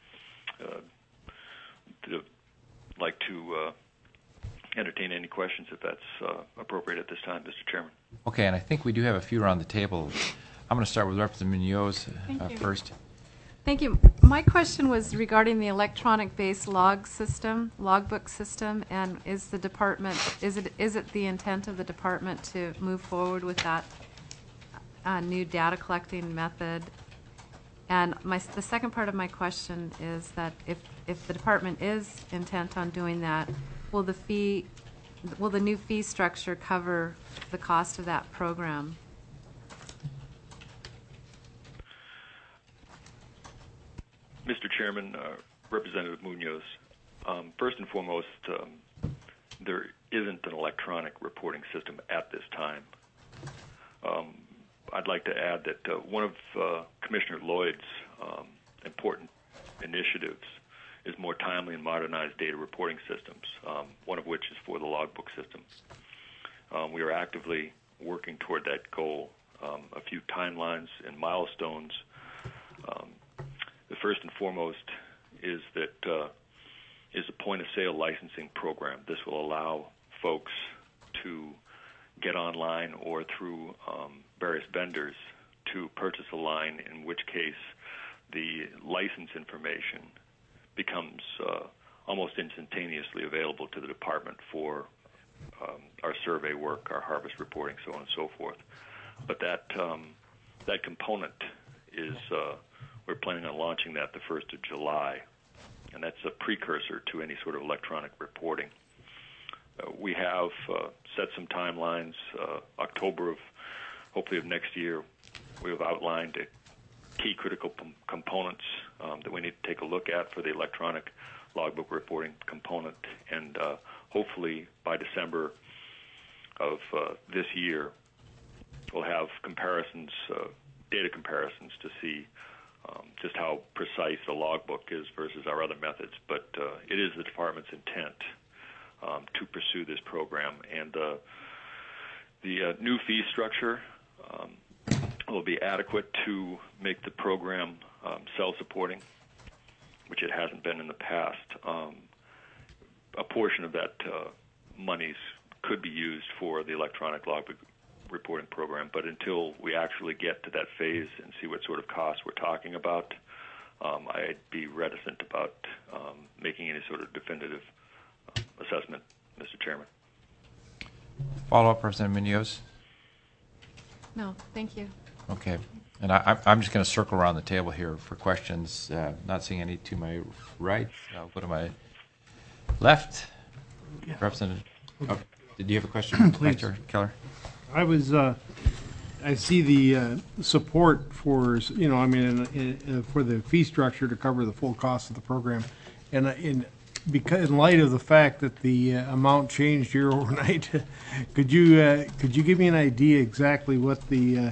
like to entertain any questions if that's appropriate at this time, Mr. Chairman. Okay, and I think we do have a few around the table. I'm going to start with Representative Munoz first. Thank you. My question was regarding the electronic-based logbook system, and is the department, is it the intent of the department to move forward with that new data collecting method? And the second part of my question is that if the department is intent on doing that, will the new fee structure cover the cost of that program? Mr. Chairman, Representative Munoz, first and foremost, there isn't an electronic reporting system at this time. I'd like to add that one of Commissioner Lloyd's important initiatives is more timely and modernized data reporting systems, one of which is for the logbook system. We are actively working toward that goal. A few timelines and milestones. The first and foremost is that is a point-of-sale licensing program. This will allow folks to get online or through various vendors to purchase a line, in which case the license information becomes almost instantaneously available to the department for our survey work, our harvest reporting, so on and so forth. But that component is we're planning on launching that the 1st of July, and that's a precursor to any sort of electronic reporting. We have set some timelines. October of hopefully of next year, we have outlined key critical components that we need to take a look at for the electronic logbook reporting component, and hopefully by December of this year, we'll have comparisons, data comparisons to see just how precise the logbook is versus our other methods. But it is the department's intent to pursue this program, and the new fee structure will be adequate to make the program self-supporting, which it hasn't been in the past. A portion of that monies could be used for the electronic logbook reporting program, but until we actually get to that phase and see what sort of costs we're talking about, I'd be reticent about making any sort of definitive assessment, Mr. Chairman. Follow-up, Representative Munoz? No, thank you. Okay. And I'm just going to circle around the table here for questions. Not seeing any to my right. I'll go to my left. Yeah. Representative, did you have a question, Please. Dr. Keller? I was, I see the support for, for the fee structure to cover the full cost of the program. And because in light of the fact that the amount changed here overnight, could you give me an idea exactly what the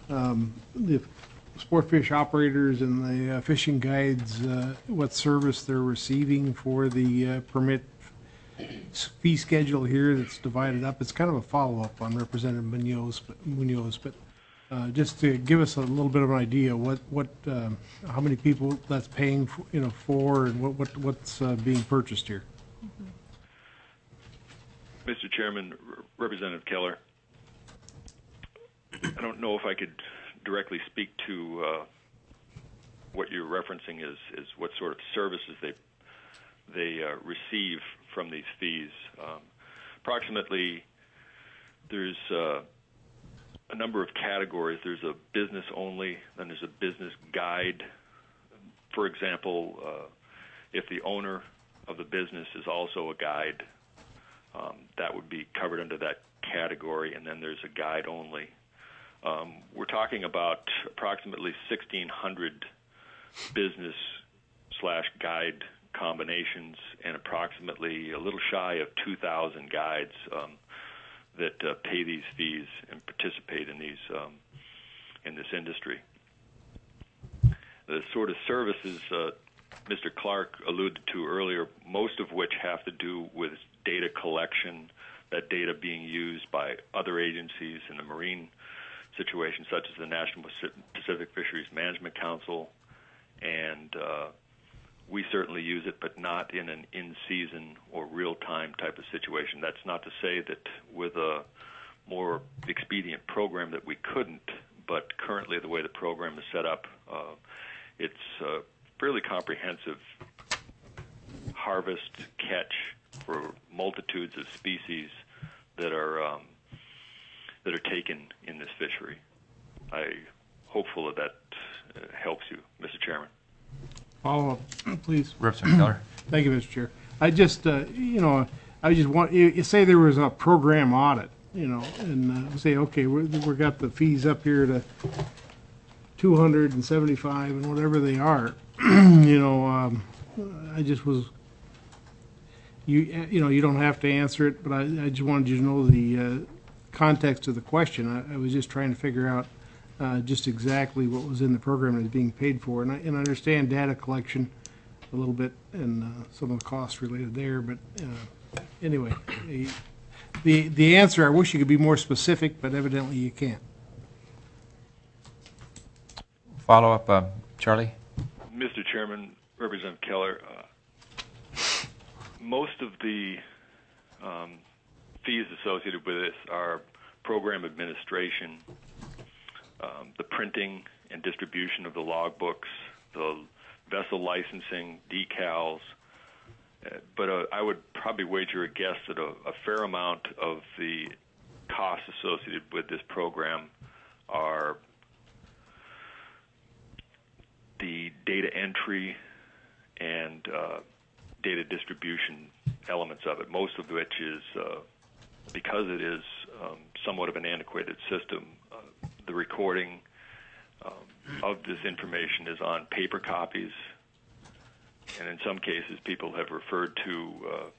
sport fish operators and the fishing guides, what service they're receiving for the permit fee schedule here that's divided up? It's kind of a follow-up on Representative Munoz, but just to give us a little bit of an idea how many people that's paying for and what's being purchased here. Mr. Chairman, Representative Keller, I don't know if I could directly speak to what you're referencing is what sort of services they receive from these fees. Approximately, there's a number of categories. There's a business only, then there's a business guide. For example, if the owner of the business is also a guide, that would be covered under that category, and then there's a guide only. We're talking about approximately 1,600 business/guide combinations and approximately a little shy of 2,000 guides that pay these fees and participate in these in this industry. The sort of services Mr. Clark alluded to earlier, most of which have to do with data collection, that data being used by other agencies in the marine situation, such as the National Pacific Fisheries Management Council, and we certainly use it, but not in an in-season or real-time type of situation. That's not to say that with a more expedient program that we couldn't, but currently the way the program is set up, it's a fairly comprehensive harvest, catch for multitudes of species that are taken in this fishery. I'm hopeful that helps you, Mr. Chairman. Follow up, please. Representative Keller. Thank you, Mr. Chair. I just, I just want, you say there was a program audit, and say, okay, we got the fees up here to 275 and whatever they are. I just was, you don't have to answer it, but I just wanted you to know the context of the question. I was just trying to figure out just exactly what was in the program that is being paid for. And I understand data collection a little bit and some of the costs related there. But anyway, the answer, I wish you could be more specific, but evidently you can't. Follow up, Charlie. Mr. Chairman, Representative Keller, most of the fees associated with this are program administration, the printing and distribution of the logbooks, the vessel licensing, decals. But I would probably wager a guess that a fair amount of the costs associated with this program are the data entry and data distribution elements of it, most of which is, because it is somewhat of an antiquated system, the recording of this information is on paper copies, and in some cases people have referred to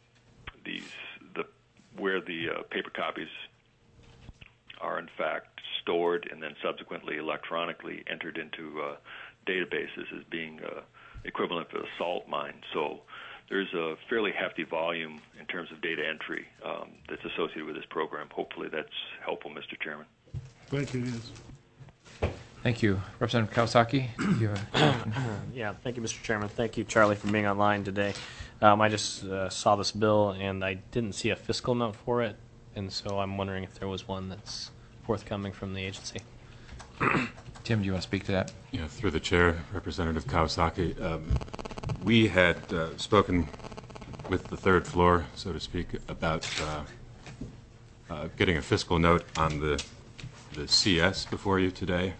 where the paper copies are in fact stored and then subsequently electronically entered into databases as being equivalent to a salt mine. So there's a fairly hefty volume in terms of data entry that's associated with this program. Hopefully that's helpful, Mr. Chairman. Thank you, yes. Thank you. Representative Kawasaki, do you have a question? Yeah, thank you, Mr. Chairman. Thank you, Charlie, for being online today. I just saw this bill, and I didn't see a fiscal note for it, and so I'm wondering if there was one that's forthcoming from the agency. Tim, do you want to speak to that? Yeah, through the chair, Representative Kawasaki. We had spoken with the third floor, so to speak, about getting a fiscal note on the CS before you today.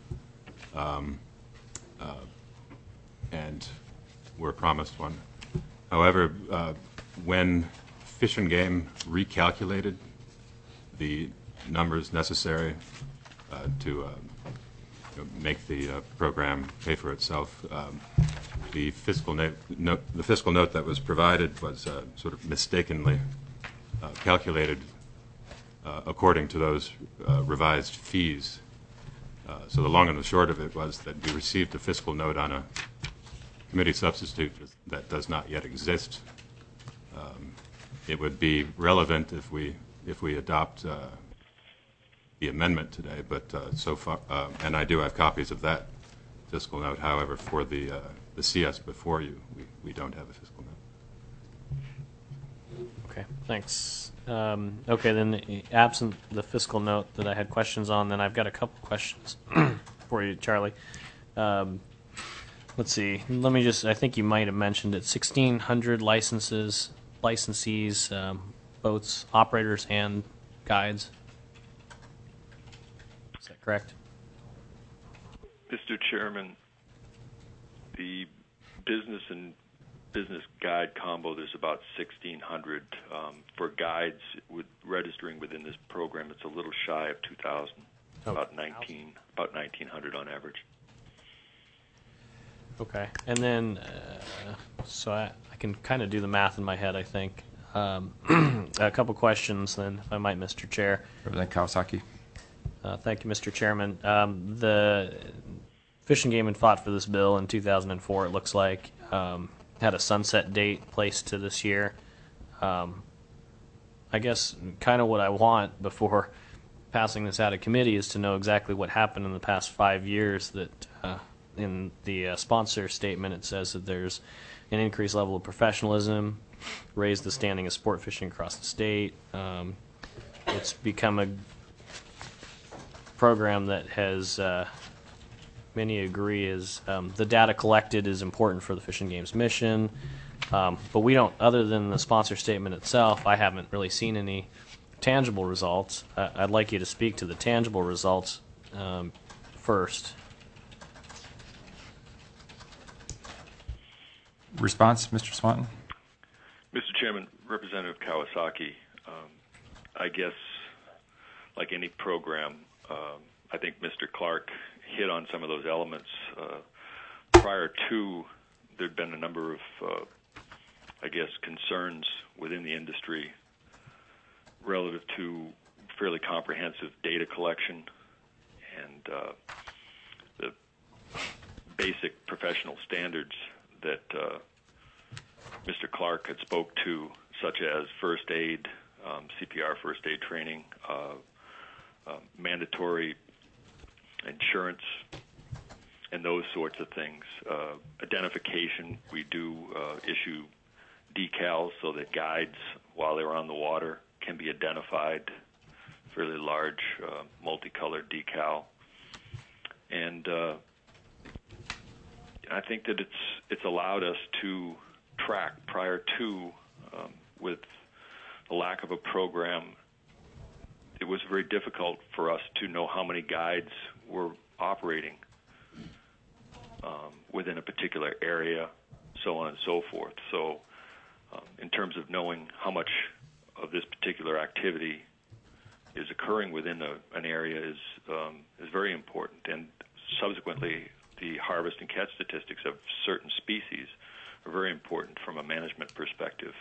And we're promised one. However, when Fish and Game recalculated the numbers necessary to make the program pay for itself, the fiscal note that was provided was sort of mistakenly calculated according to those revised fees. So the long and the short of it was that we received a fiscal note on a committee substitute that does not yet exist. It would be relevant if we adopt the amendment today, but so far, and I do have copies of that fiscal note. However, for the CS before you, we don't have a fiscal note. Okay, thanks. Okay, then absent the fiscal note that I had questions on, then I've got a couple questions for you, Charlie. Let's see. Let me just, I think you might have mentioned it, 1,600 licensees, boats, operators, and guides. Is that correct? Mr. Chairman, the business and business guide combo, there's about 1,600. For guides registering within this program, it's a little shy of 2,000, about 1,900 on average. Okay, and then, so I can kind of do the math in my head, I think. A couple questions then, if I might, Mr. Chair. Representative Kawasaki. Thank you, Mr. Chairman. The Fish and Game had fought for this bill in 2004, it looks like. Had a sunset date placed to this year. I guess kind of what I want before passing this out of committee is to know exactly what happened in the past 5 years. That in the sponsor statement it says that there's an increased level of professionalism, raised the standing of sport fishing across the state. It's become a program that has, many agree, is the data collected is important for the Fish and Game's mission. But we don't, other than the sponsor statement itself, I haven't really seen any tangible results. I'd like you to speak to the tangible results first. Response, Mr. Swanton? Mr. Chairman, Representative Kawasaki, I guess like any program, I think Mr. Clark hit on some of those elements. Prior to, there'd been a number of, I guess, concerns within the industry relative to fairly comprehensive data collection and the basic professional standards that Mr. Clark had spoke to, such as first aid, CPR first aid training, mandatory insurance, and those sorts of things. Identification, we do issue decals so that guides, while they're on the water, can be identified, fairly large multicolored decal. And I think that it's allowed us to track prior to, with the lack of a program, it was very difficult for us to know how many guides were operating within a particular area, so on and so forth. So in terms of knowing how much of this particular activity is occurring within an area is very important. And subsequently, the harvest and catch statistics of certain species are very important from a management perspective.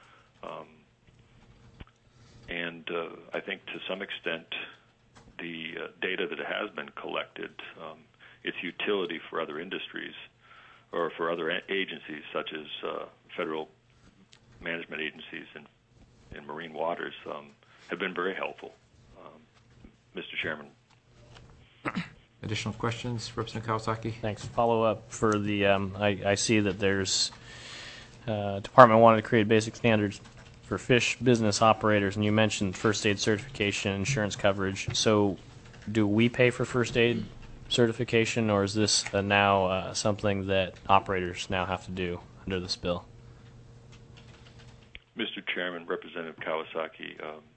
And I think to some extent, the data that has been collected, its utility for other industries or for other agencies such as federal management agencies in marine waters have been very helpful, Mr. Chairman. Additional questions, Representative Kawasaki? Thanks. Follow up for the, I see that there's, Department wanted to create basic standards for fish business operators, and you mentioned first aid certification, insurance coverage. So do we pay for first aid certification, or is this now something that operators now have to do under this bill? Mr. Chairman, Representative Kawasaki,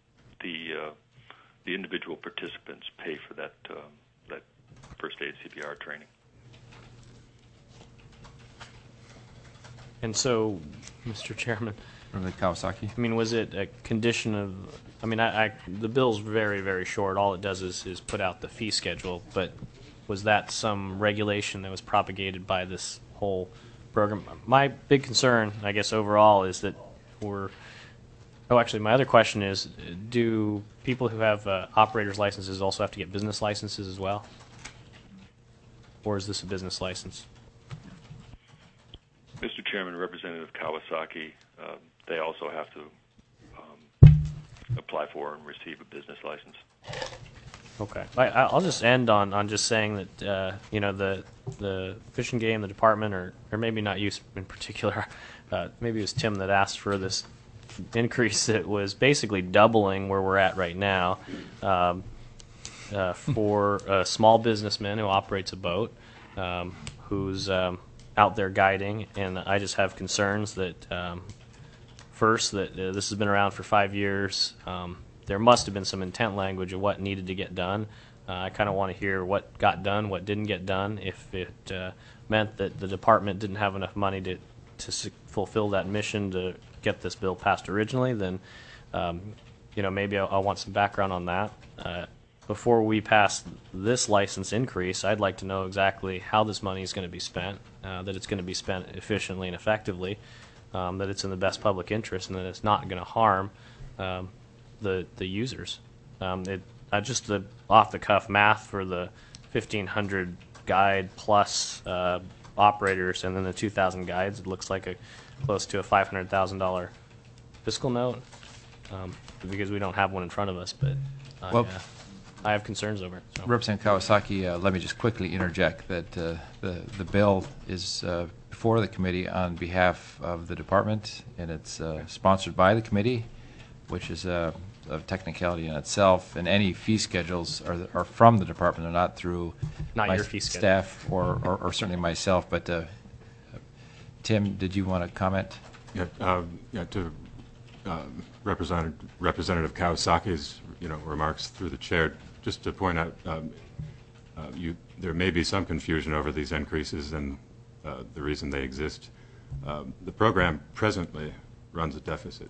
the individual participants pay for that first aid CPR training. And so, Mr. Chairman, Kawasaki. I mean, was it a condition of? I mean, the bill's very, very short. All it does is put out the fee schedule. But was that some regulation that was propagated by this whole program? My big concern, I guess, overall, is that we're. Oh, actually, my other question is: do people who have operators' licenses also have to get business licenses as well, or is this a business license? Mr. Chairman, Representative Kawasaki, they also have to apply for and receive a business license. Okay. I'll just end on just saying that the Fish and Game, the department, or maybe not you in particular, maybe it was Tim that asked for this increase that was basically doubling where we're at right now for a small businessman who operates a boat, who's out there guiding, and I just have concerns that first that this has been around for 5 years. There must have been some intent language of what needed to get done. I kind of want to hear what got done, what didn't get done. If it meant that the department didn't have enough money to fulfill that mission to get this bill passed originally, then maybe I'll want some background on that. Before we pass this license increase, I'd like to know exactly how this money is going to be spent, that it's going to be spent efficiently and effectively, that it's in the best public interest, and that it's not going to harm the users. Just the off-the-cuff math for the 1,500 guide plus operators and then the 2,000 guides, it looks like close to a $500,000 fiscal note, because we don't have one in front of us, but I have concerns over it. So. Representative Kawasaki, let me just quickly interject that the bill is before the committee on behalf of the department, and it's sponsored by the committee, which is a technicality in itself, and any fee schedules are from the department. They're not through not my your fee schedule. Staff or certainly myself. But Tim, did you want to comment? To Representative Kawasaki's remarks through the chair, just to point out, there may be some confusion over these increases and the reason they exist. The program presently runs a deficit.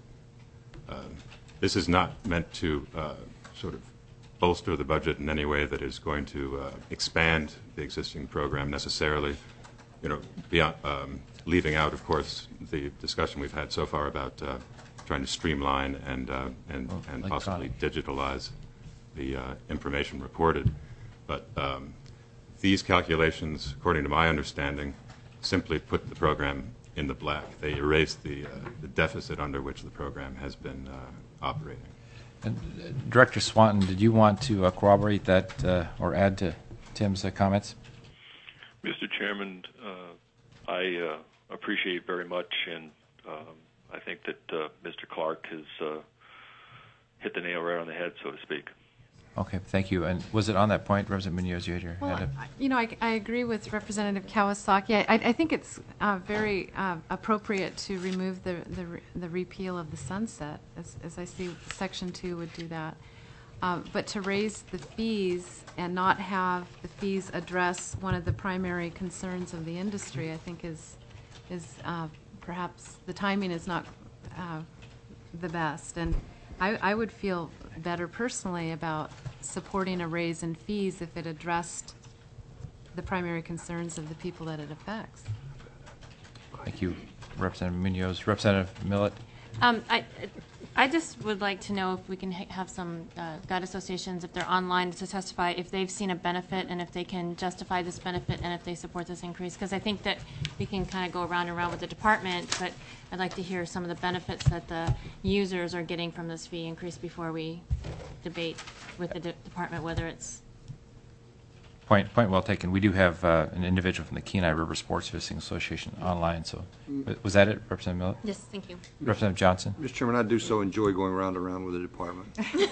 This is not meant to sort of bolster the budget in any way that is going to expand the existing program necessarily. Beyond leaving out, of course, the discussion we've had so far about trying to streamline and possibly digitalize the information reported. But these calculations, according to my understanding, simply put the program in the black. They erase the deficit under which the program has been operating. And Director Swanton, did you want to corroborate that or add to Tim's comments? Mr. Chairman, I appreciate very much, and I think that Mr. Clark has hit the nail right on the head, so to speak. Okay, thank you. And was it on that point, Representative Munoz, you had your hand up? I agree with Representative Kawasaki. I think it's very appropriate to remove the repeal of the sunset, as I see Section 2 would do that. But to raise the fees and not have the fees address one of the primary concerns of the industry, I think is perhaps the timing is not the best. And I would feel better personally about supporting a raise in fees if it addressed the primary concerns of the people that it affects. Thank you, Representative Munoz. Representative Millet? I just would like to know if we can have some guide associations, if they're online, to testify if they've seen a benefit and if they can justify this benefit and if they support this increase. Because I think that we can kind of go around and around with the department, but I'd like to hear some of the benefits that the users are getting from this fee increase before we debate with the department whether it's... Point well taken. We do have an individual from the Kenai River Sports Fishing Association online. So, was that it, Representative Millet? Yes, thank you. Representative Johnson? Mr. Chairman, I do so enjoy going round and round with the department.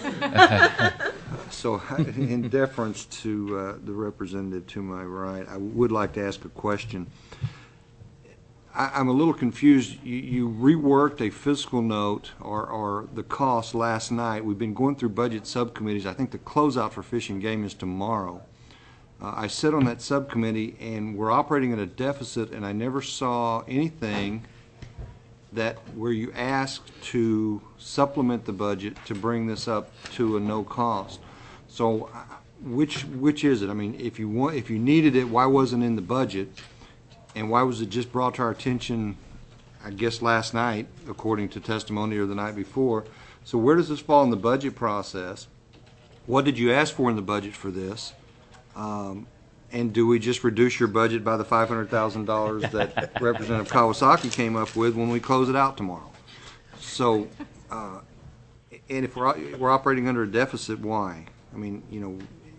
So in deference to the representative to my right, I would like to ask a question. I'm a little confused. You reworked a fiscal note or the cost last night. We've been going through budget subcommittees. I think the closeout for Fish and Game is tomorrow. I sit on that subcommittee, and we're operating at a deficit, and I never saw anything that where you asked to supplement the budget to bring this up to a no cost. So, which is it? I mean, if you needed it, why wasn't it in the budget, and why was it just brought to our attention, I guess, last night, according to testimony, or the night before? So, where does this fall in the budget process? What did you ask for in the budget for this? And do we just reduce your budget by the $500,000 that Representative Kawasaki came up with when we close it out tomorrow? So, and if we're operating under a deficit, why? I mean, you know,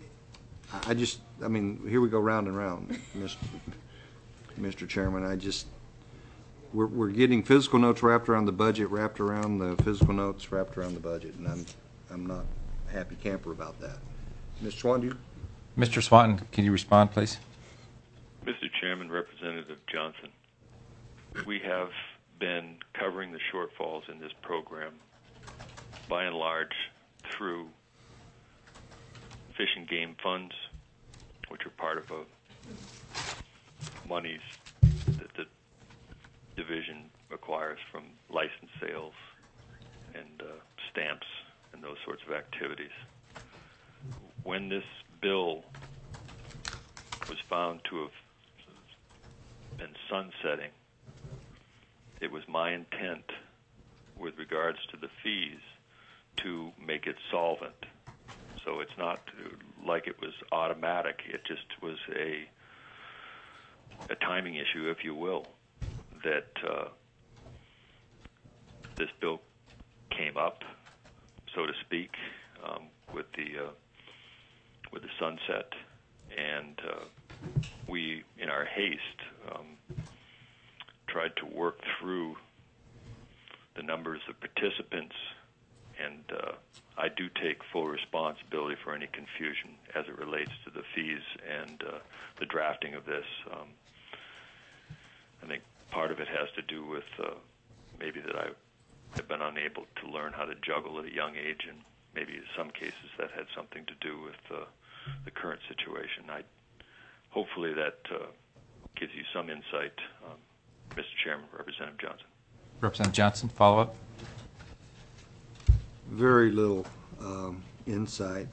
I mean, here we go round and round, Mr. Chairman. We're getting fiscal notes wrapped around the budget, wrapped around the fiscal notes, wrapped around the budget, and I'm not a happy camper about that. Mr. Swan, do you? Mr. Swanton, can you respond, please? Mr. Chairman, Representative Johnson, we have been covering the shortfalls in this program by and large through fish and game funds, which are part of monies that the division acquires from license sales and stamps and those sorts of activities. When this bill was found to have been sunsetting, it was my intent with regards to the fees to make it solvent. So it's not like it was automatic. It just was a timing issue, if you will, that this bill came up, so to speak, with the sunset, and we, in our haste, tried to work through the numbers of participants, and I do take full responsibility for any confusion as it relates to the fees and the drafting of this. I think part of it has to do with maybe that I have been unable to learn how to juggle at a young age, and maybe in some cases that had something to do with the current situation. Hopefully that gives you some insight, Mr. Chairman, Representative Johnson. Representative Johnson, follow up. Very little insight.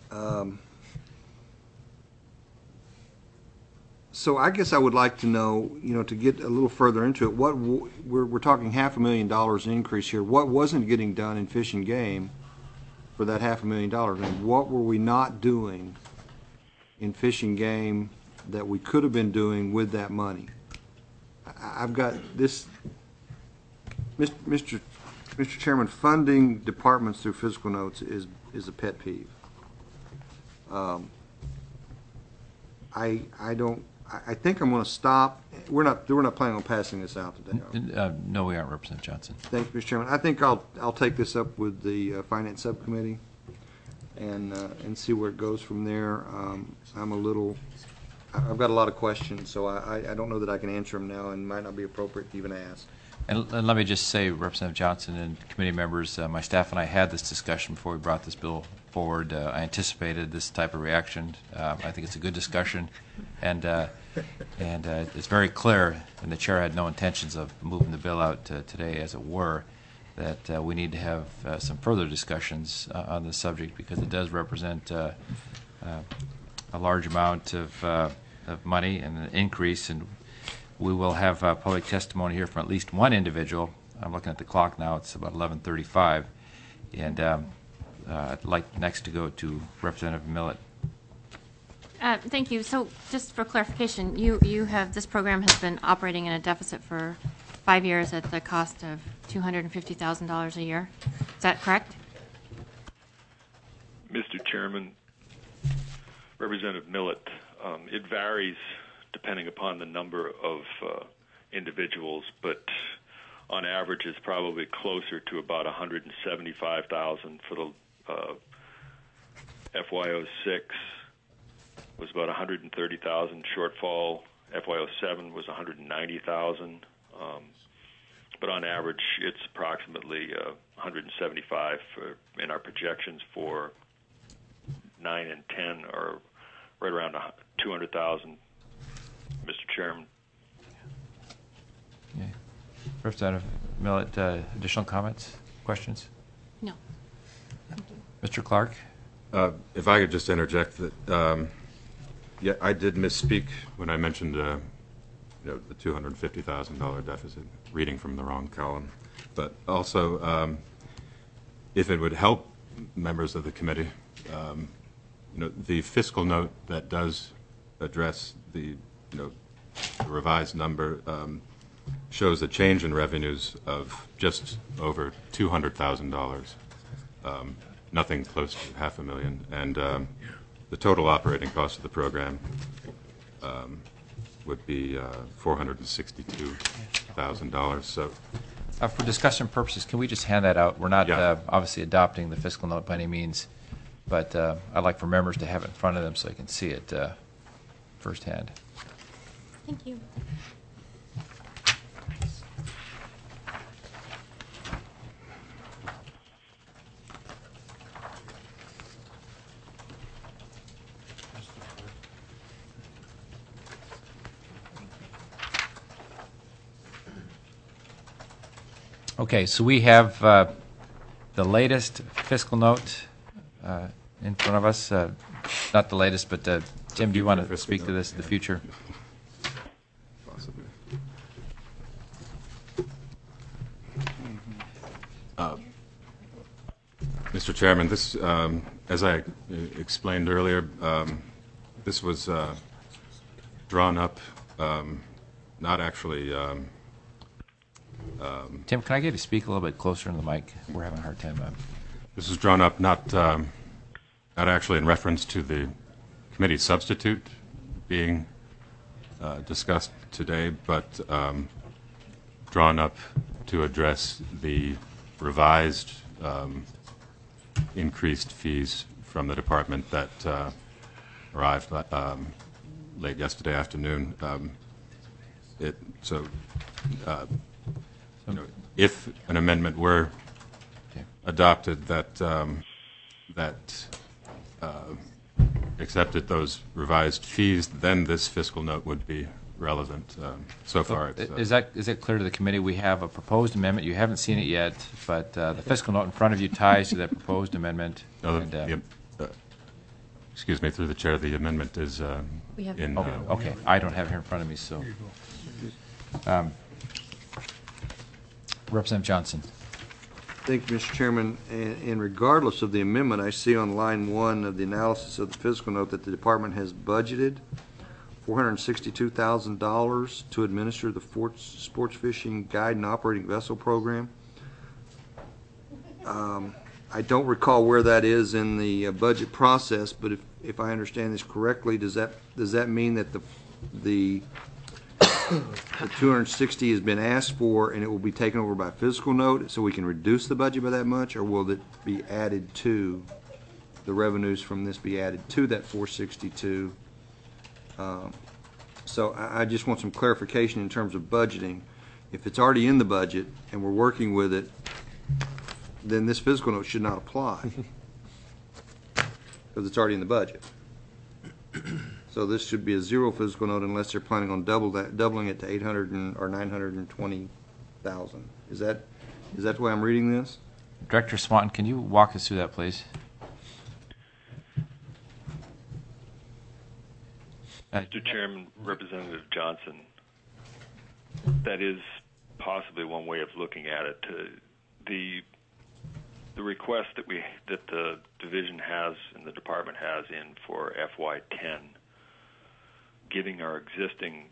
So I guess I would like to know, you know, to get a little further into it, what we're talking $500,000 increase here. What wasn't getting done in Fish and Game for that $500,000, and what were we not doing in Fish and Game that we could have been doing with that money? I've got this, Mr. Chairman, funding departments through fiscal notes is a pet peeve. I think I'm going to stop. We're not planning on passing this out today. No, we aren't, Representative Johnson. Thank you, Mr. Chairman. I think I'll take this up with the Finance Subcommittee and see where it goes from there. I've got a lot of questions, so I don't know that I can answer them now, and might not be appropriate to even ask. And let me just say, Representative Johnson and committee members, my staff and I had this discussion before we brought this bill forward. I anticipated this type of reaction. I think it's a good discussion, and it's very clear, and the chair had no intentions of moving the bill out today, as it were, that we need to have some further discussions on this subject, because it does represent a large amount of money and an increase, and we will have public testimony here from at least one individual. I'm looking at the clock now. It's about 11:35, and I'd like next to go to Representative Millett. Thank you. So just for clarification, you have, this program has been operating in a deficit for 5 years at the cost of $250,000 a year. Is that correct? Mr. Chairman, Representative Millett, it varies depending upon the number of individuals, but on average it's probably closer to about $175,000 for the FY06 was about $130,000 shortfall. FY07 was $190,000, but on average it's approximately $175,000 in our projections for 9 and 10 are right around $200,000. Mr. Chairman. Yeah. Representative Millett, additional comments, questions? No. Mr. Clark? If I could just interject that, yeah, I did misspeak when I mentioned the $250,000 deficit, reading from the wrong column. But also, if it would help members of the committee, the fiscal note that does address the revised number shows a change in revenues of just over $200,000, nothing close to $500,000, and the total operating cost of the program would be $462,000. So, for discussion purposes, can we just hand that out? We're not obviously adopting the fiscal note by any means, but I'd like for members to have it in front of them so they can see it firsthand. Thank you. Okay, so we have the latest fiscal note in front of us. Not the latest, but Tim, do you want to speak to this in the future? Possibly. Mr. Chairman, this, as I explained earlier, this was drawn up, not actually. Tim, can I get you to speak a little bit closer in the mic? We're having a hard time. This was drawn up not actually in reference to the committee substitute being discussed today, but drawn up to address the revised increased fees from the department that arrived late yesterday afternoon. If an amendment were adopted that accepted those revised fees, then this fiscal note would be relevant. So far, is it clear to the committee we have a proposed amendment? You haven't seen it yet, but the fiscal note in front of you ties to that proposed amendment. Excuse me, through the chair, the amendment is in. Okay, I don't have it here in front of me, so. Representative Johnson. Thank you, Mr. Chairman. And regardless of the amendment, I see on line 1 of the analysis of the fiscal note that the department has budgeted $462,000 to administer the sports fishing guide and operating vessel program. I don't recall where that is in the budget process, but if I understand this correctly, does that mean that the 260 has been asked for and it will be taken over by fiscal note so we can reduce the budget by that much, or will it be added to the revenues from this be added to that 462? So I just want some clarification in terms of budgeting. if it's already in the budget and we're working with it, then this fiscal note should not apply because it's already in the budget. So this should be a zero fiscal note unless they're planning on doubling it to 800 or 920,000. Is that the way I'm reading this? Director Swanton, can you walk us through that, please? Mr. Chairman, Representative Johnson, that is possibly one way of looking at it. The request that the division has and the department has in for FY10, giving our existing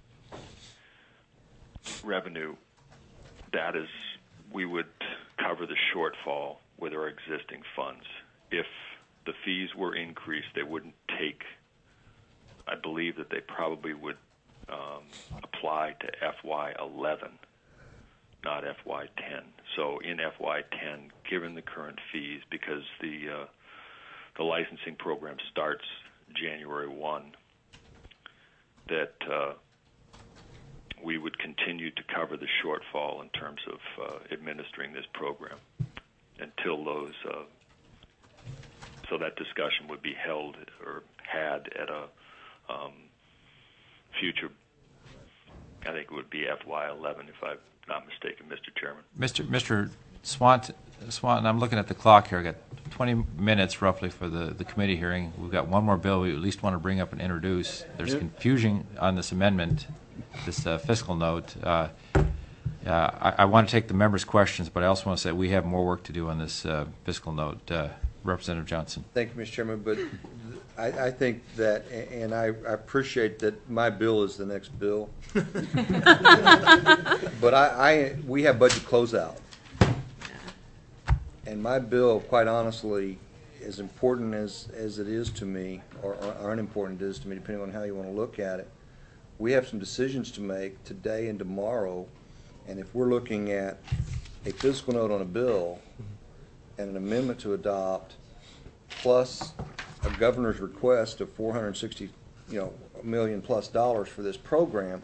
revenue, that is, we would cover the shortfall with our existing funds. If the fees were increased, they wouldn't take. I believe that they probably would apply to FY11, not FY10. So in FY10, given the current fees, because the licensing program starts January 1, that we would continue to cover the shortfall in terms of administering this program until those. So that discussion would be held or had at a future, I think it would be FY11 if I'm not mistaken, Mr. Chairman. Mr. Swanton, I'm looking at the clock here. I got 20 minutes roughly for the committee hearing. We've got one more bill we at least want to bring up and introduce. There's confusion on this amendment, this fiscal note. I want to take the members' questions, but I also want to say we have more work to do on this fiscal note. Representative Johnson. Thank you, Mr. Chairman. But I think that, and I appreciate that my bill is the next bill. But we have budget closeout. And my bill, quite honestly, as important as it is to me, or unimportant it is to me, depending on how you want to look at it, we have some decisions to make today and tomorrow. And if we're looking at a fiscal note on a bill and an amendment to adopt, plus a governor's request of $460 million plus for this program,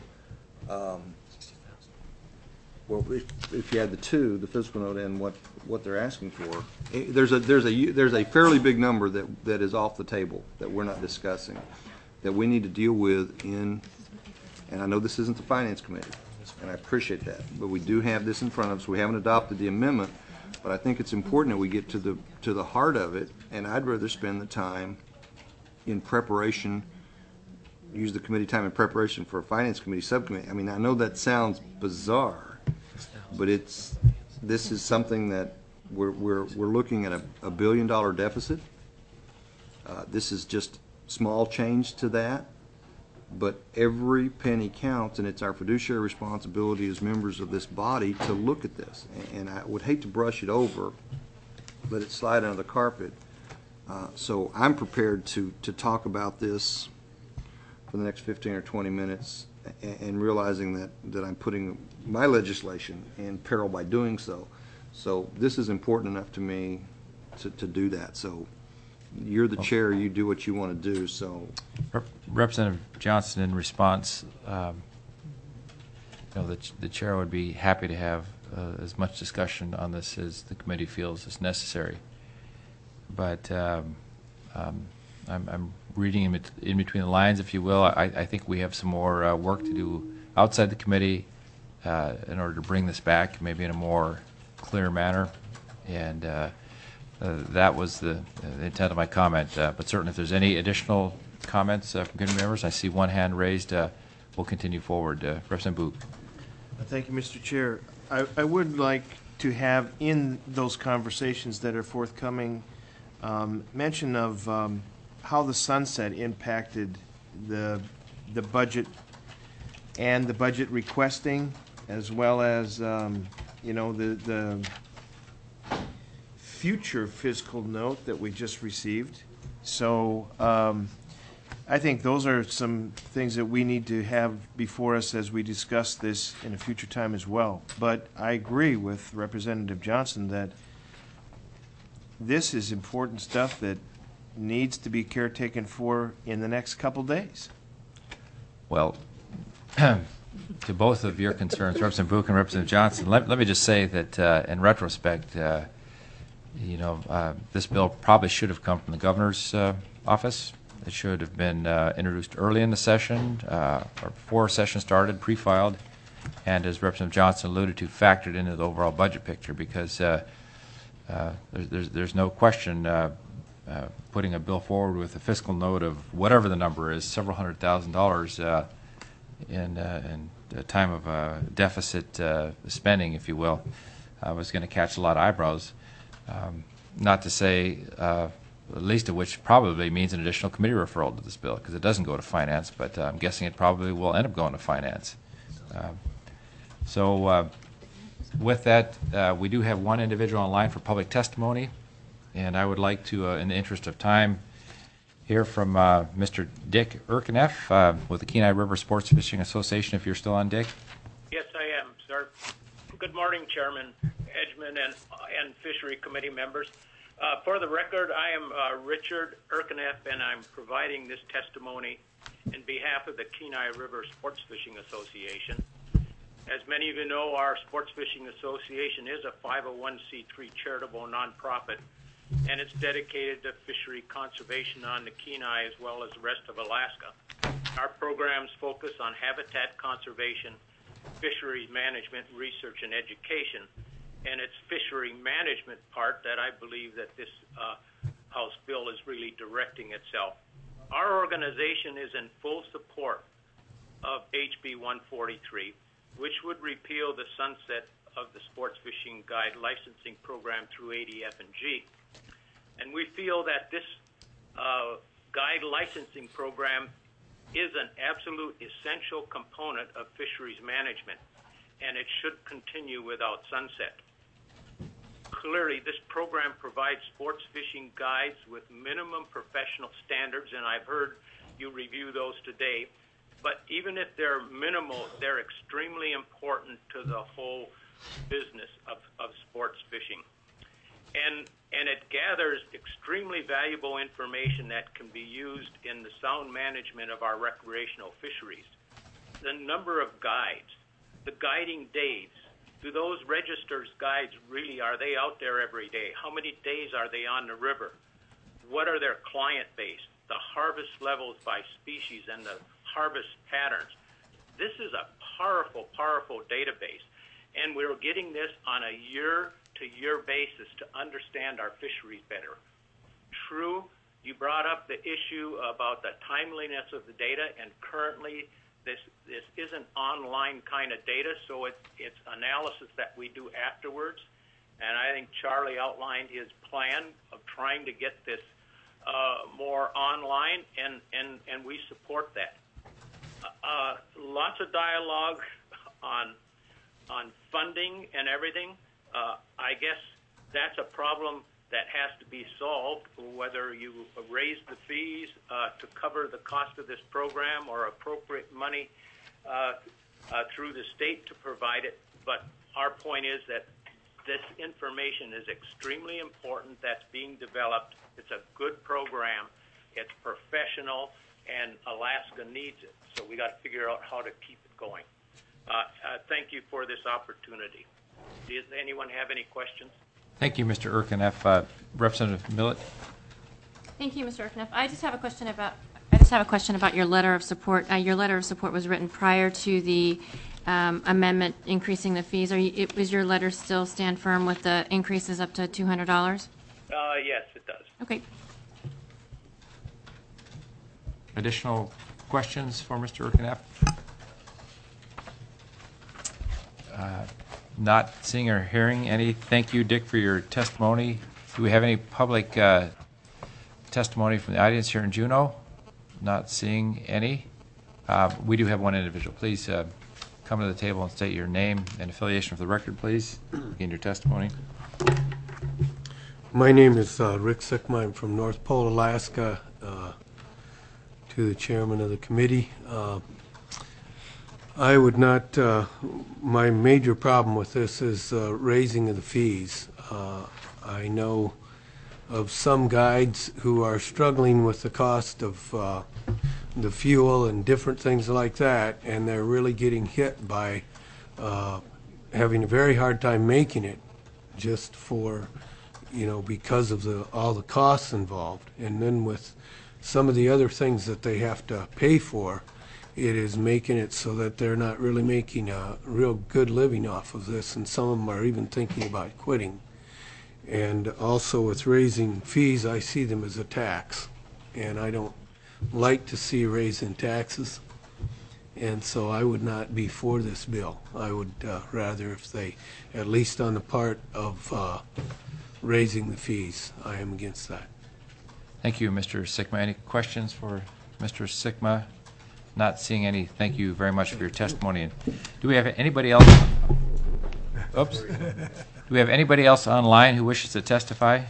well, if you add the two, the fiscal note and what they're asking for, there's a fairly big number that is off the table that we're not discussing, that we need to deal with and I know this isn't the Finance Committee, and I appreciate that, but we do have this in front of us. We haven't adopted the amendment, but I think it's important that we get to the heart of it, and I'd rather spend the time in preparation, use the committee time in preparation for a Finance Committee subcommittee. I mean, I know that sounds bizarre, but this is something that we're looking at a $1 billion deficit. This is just small change to that, but every penny counts, and it's our fiduciary responsibility as members of this body to look at this. And I would hate to brush it over, let it slide under the carpet. So I'm prepared to talk about this for the next 15 or 20 minutes, and realizing that I'm putting my legislation in peril by doing so. So this is important enough to me to do that. So you're the chair, you do what you want to do. So Representative Johnson, in response, the chair would be happy to have as much discussion on this as the committee feels is necessary. But I'm reading in between the lines, if you will. I think we have some more work to do outside the committee in order to bring this back, maybe in a more clear manner. And that was the intent of my comment. But certainly, if there's any additional comments from committee members, I see one hand raised. We'll continue forward. Representative Book. Thank you, Mr. Chair. I would like to have in those conversations that are forthcoming mention of how the sunset impacted the budget and the budget requesting, as well as the future fiscal note that we just received. So I think those are some things that we need to have before us as we discuss this in a future time as well. But I agree with Representative Johnson that this is important stuff that needs to be caretaken for in the next couple days. Well, to both of your concerns, Representative Buch and Representative Johnson. Let me just say that in retrospect, this bill probably should have come from the governor's office. It should have been introduced early in the session, or before session started, pre-filed, and as Representative Johnson alluded to, factored into the overall budget picture, because there's no question putting a bill forward with a fiscal note of whatever the number is, several $100,000 in a time of deficit spending, if you will, was going to catch a lot of eyebrows. Not to say, the least of which probably means an additional committee referral to this bill, because it doesn't go to finance, but I'm guessing it probably will end up going to finance. With that, we do have one individual on line for public testimony, and I would like to, in the interest of time, hear from Mr. Dick Erkeneff with the Kenai River Sports Fishing Association, if you're still on, Dick. Yes, I am, sir. Good morning, Chairman Edgman and Fishery Committee members. For the record, I am Richard Erkeneff, and I'm providing this testimony in behalf of the Kenai River Sports Fishing Association. As many of you know, our Sports Fishing Association is a 501c3 charitable nonprofit, and it's dedicated to fishery conservation on the Kenai as well as the rest of Alaska. Our programs focus on habitat conservation, fisheries management, research, and education, and it's fishery management part that I believe that this House bill is really directing itself. Our organization is in full support of HB 143, which would repeal the sunset of the sports fishing guide licensing program through ADF&G. And we feel that this guide licensing program is an absolute essential component of fisheries management, and it should continue without sunset. Clearly, this program provides sports fishing guides with minimum professional standards, and I've heard you review those today. But even if they're minimal, they're extremely important to the whole business of sports fishing. And it gathers extremely valuable information that can be used in the sound management of our recreational fisheries. The number of guides, the guiding days, do those registers guides really, are they out there every day? How many days are they on the river? What are their client base? The harvest levels by species and the harvest patterns. This is a powerful, powerful database, and we're getting this on a year-to-year basis to understand our fisheries better. True, you brought up the issue about the timeliness of the data, and currently this isn't online kind of data, so it's analysis that we do afterwards. And I think Charlie outlined his plan of trying to get this more online, and we support that. Lots of dialogue on funding and everything. I guess that's a problem that has to be solved, whether you raise the fees to cover the cost of this program or appropriate money through the state to provide it. But our point is that this information is extremely important. That's being developed. It's a good program. It's professional, and Alaska needs it. So we got to figure out how to keep it going. Thank you for this opportunity. Does anyone have any questions? Thank you, Mr. Erkeneff. Representative Millett. Thank you, Mr. Erkeneff. I just have a question about your letter of support. Your letter of support was written prior to the amendment increasing the fees. Is your letter still stand firm with the increases up to $200? Yes, it does. Okay. Additional questions for Mr. Erkeneff? Not seeing or hearing any. Thank you, Dick, for your testimony. Do we have any public testimony from the audience here in Juneau? Not seeing any. We do have one individual. Please come to the table and state your name and affiliation for the record, please. Begin your testimony. My name is Rick Sickma. I'm from North Pole, Alaska. To the chairman of the committee. I would not, my major problem with this is raising of the fees. I know of some guides who are struggling with the cost of the fuel and different things like that, and they're really getting hit by having a very hard time making it just for, because of all the costs involved. And then with some of the other things that they have to pay for, it is making it so that they're not really making a real good living off of this, and some of them are even thinking about quitting. And also with raising fees, I see them as a tax, and I don't like to see a raise in taxes, and so I would not be for this bill. I would rather if they, at least on the part of raising the fees, I am against that. Thank you, Mr. Sikma. Any questions for Mr. Sikma? Not seeing any. Thank you very much for your testimony. Do we have anybody else? Oops. Do we have anybody else online who wishes to testify?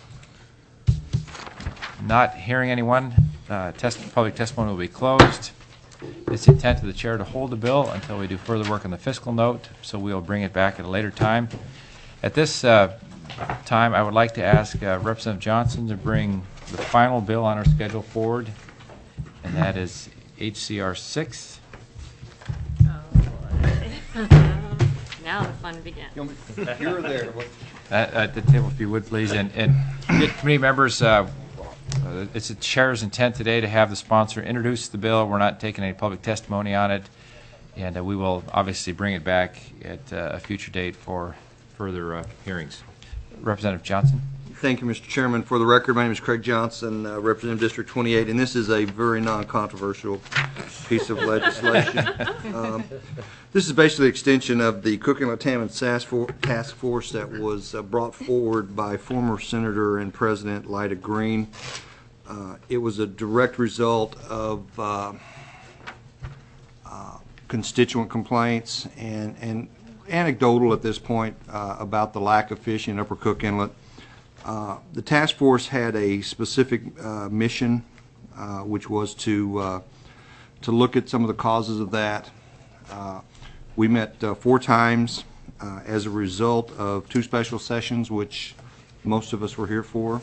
Not hearing anyone. Public testimony will be closed. It's the intent of the chair to hold the bill until we do further work on the fiscal note, so we will bring it back at a later time. At this time, I would like to ask Representative Johnson to bring the final bill on our schedule forward, and that is HCR 6. Oh, boy. Now the fun begins. You're there. At the table, if you would, please. And committee members, it's the chair's intent today to have the sponsor introduce the bill. We're not taking any public testimony on it, and we will obviously bring it back at a future date for further hearings. Representative Johnson. Thank you, Mr. Chairman. For the record, my name is Craig Johnson, representing District 28, and this is a very non-controversial piece of legislation. This is basically an extension of the Cook Inlet Salmon Task Force that was brought forward by former Senator and President Lyda Green. It was a direct result of constituent complaints and anecdotal at this point about the lack of fish in Upper Cook Inlet. The task force had a specific mission, which was to look at some of the causes of that. We met 4 times as a result of 2 special sessions, which most of us were here for.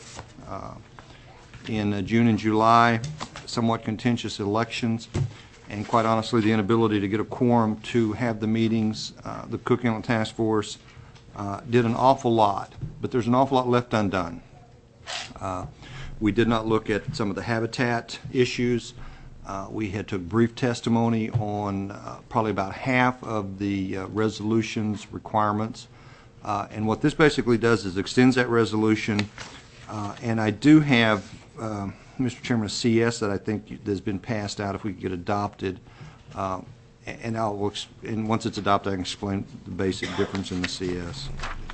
In June and July, somewhat contentious elections, and quite honestly, the inability to get a quorum to have the meetings. The Cook Inlet Task Force did an awful lot, but there's an awful lot left undone. We did not look at some of the habitat issues. We had took brief testimony on probably about half of the resolution's requirements. And what this basically does is extends that resolution. And I do have, Mr. Chairman, a CS that I think has been passed out if we could get adopted. And once it's adopted, I can explain the basic difference in the CS.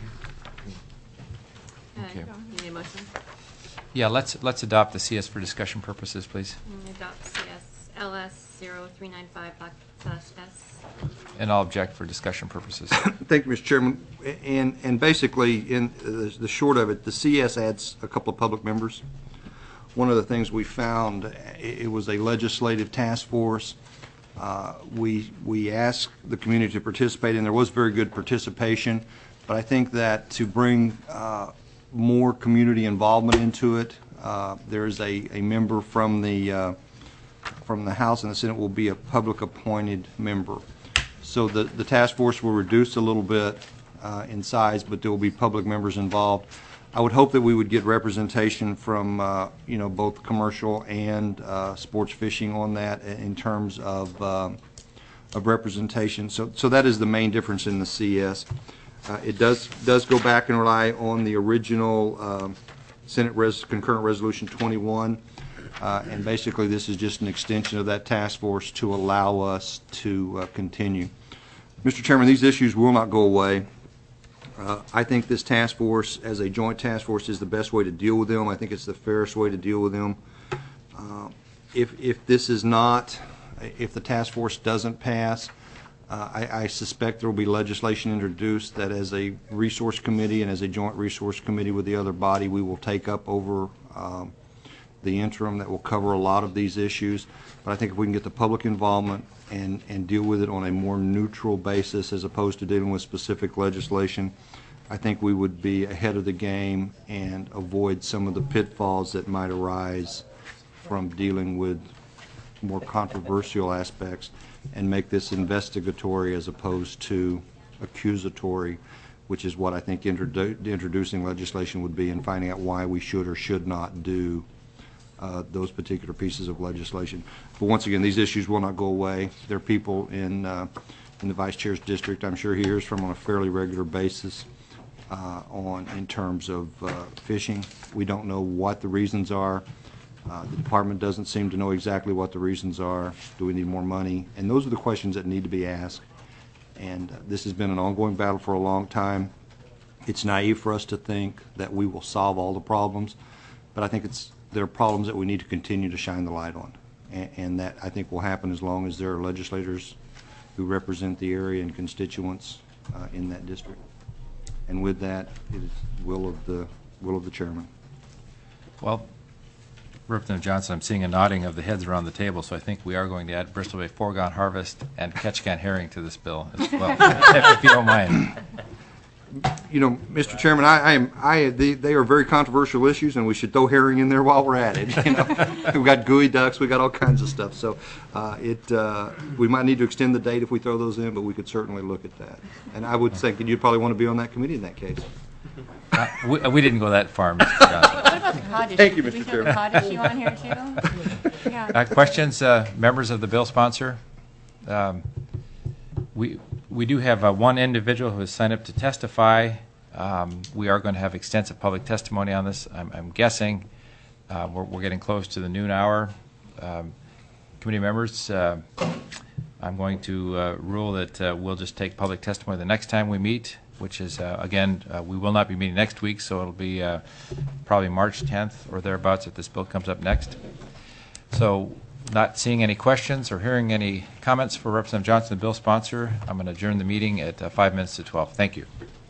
Okay. You need a motion? Yeah, let's adopt the CS for discussion purposes, please. Adopt CS LS 0395/S. And I'll object for discussion purposes. Thank you, Mr. Chairman. And basically, in the short of it, the CS adds a couple of public members. One of the things we found, it was a legislative task force. We asked the community to participate, and there was very good participation. But I think that to bring more community involvement into it, there is a member from the House and the Senate will be a public appointed member. So the task force will reduce a little bit in size, but there will be public members involved. I would hope that we would get representation from both commercial and sports fishing on that in terms of representation. So that is the main difference in the CS. It does go back and rely on the original Senate Concurrent Resolution 21, and basically this is just an extension of that task force to allow us to continue. Mr. Chairman, these issues will not go away. I think this task force, as a joint task force, is the best way to deal with them. I think it's the fairest way to deal with them. If the task force doesn't pass, I suspect there will be legislation introduced that as a resource committee and as a joint resource committee with the other body, we will take up over the interim that will cover a lot of these issues. But I think if we can get the public involvement and deal with it on a more neutral basis as opposed to dealing with specific legislation, I think we would be ahead of the game and avoid some of the pitfalls that might arise from dealing with more controversial aspects and make this investigatory as opposed to accusatory, which is what I think introducing legislation would be, and finding out why we should or should not do those particular pieces of legislation. But once again, these issues will not go away. There are people in the Vice Chair's district, I'm sure he hears from on a fairly regular basis in terms of fishing. We don't know what the reasons are. The department doesn't seem to know exactly what the reasons are. Do we need more money? And those are the questions that need to be asked. And this has been an ongoing battle for a long time. It's naive for us to think that we will solve all the problems, but I think there are problems that we need to continue to shine the light on. And that, I think, will happen as long as there are legislators who represent the area and constituents in that district. And with that, it is will of the chairman. Well, Representative Johnson, I'm seeing a nodding of the heads around the table, so I think we are going to add Bristol Bay foregone harvest and Ketchikan herring to this bill as well, if you don't mind. You know, Mr. Chairman, they are very controversial issues, and we should throw herring in there while we're at it. You know, we've got gooey ducks, we got all kinds of stuff. So we might need to extend the date if we throw those in, but we could certainly look at that. And I would think that you'd probably want to be on that committee in that case. We didn't go that far, Mr. Johnson. What about the cod issue? Thank you, Did we Mr. throw Chairman. the cod issue on here too? Yeah. Questions, members of the bill sponsor? We do have one individual who has signed up to testify. We are going to have extensive public testimony on this. I'm guessing we're getting close to the noon hour. Committee members, I'm going to rule that we'll just take public testimony the next time we meet, which is, again, we will not be meeting next week, so it'll be probably March 10th or thereabouts if this bill comes up next. So, not seeing any questions or hearing any comments for Representative Johnson, the bill sponsor, I'm going to adjourn the meeting at 5 minutes to 12. Thank you.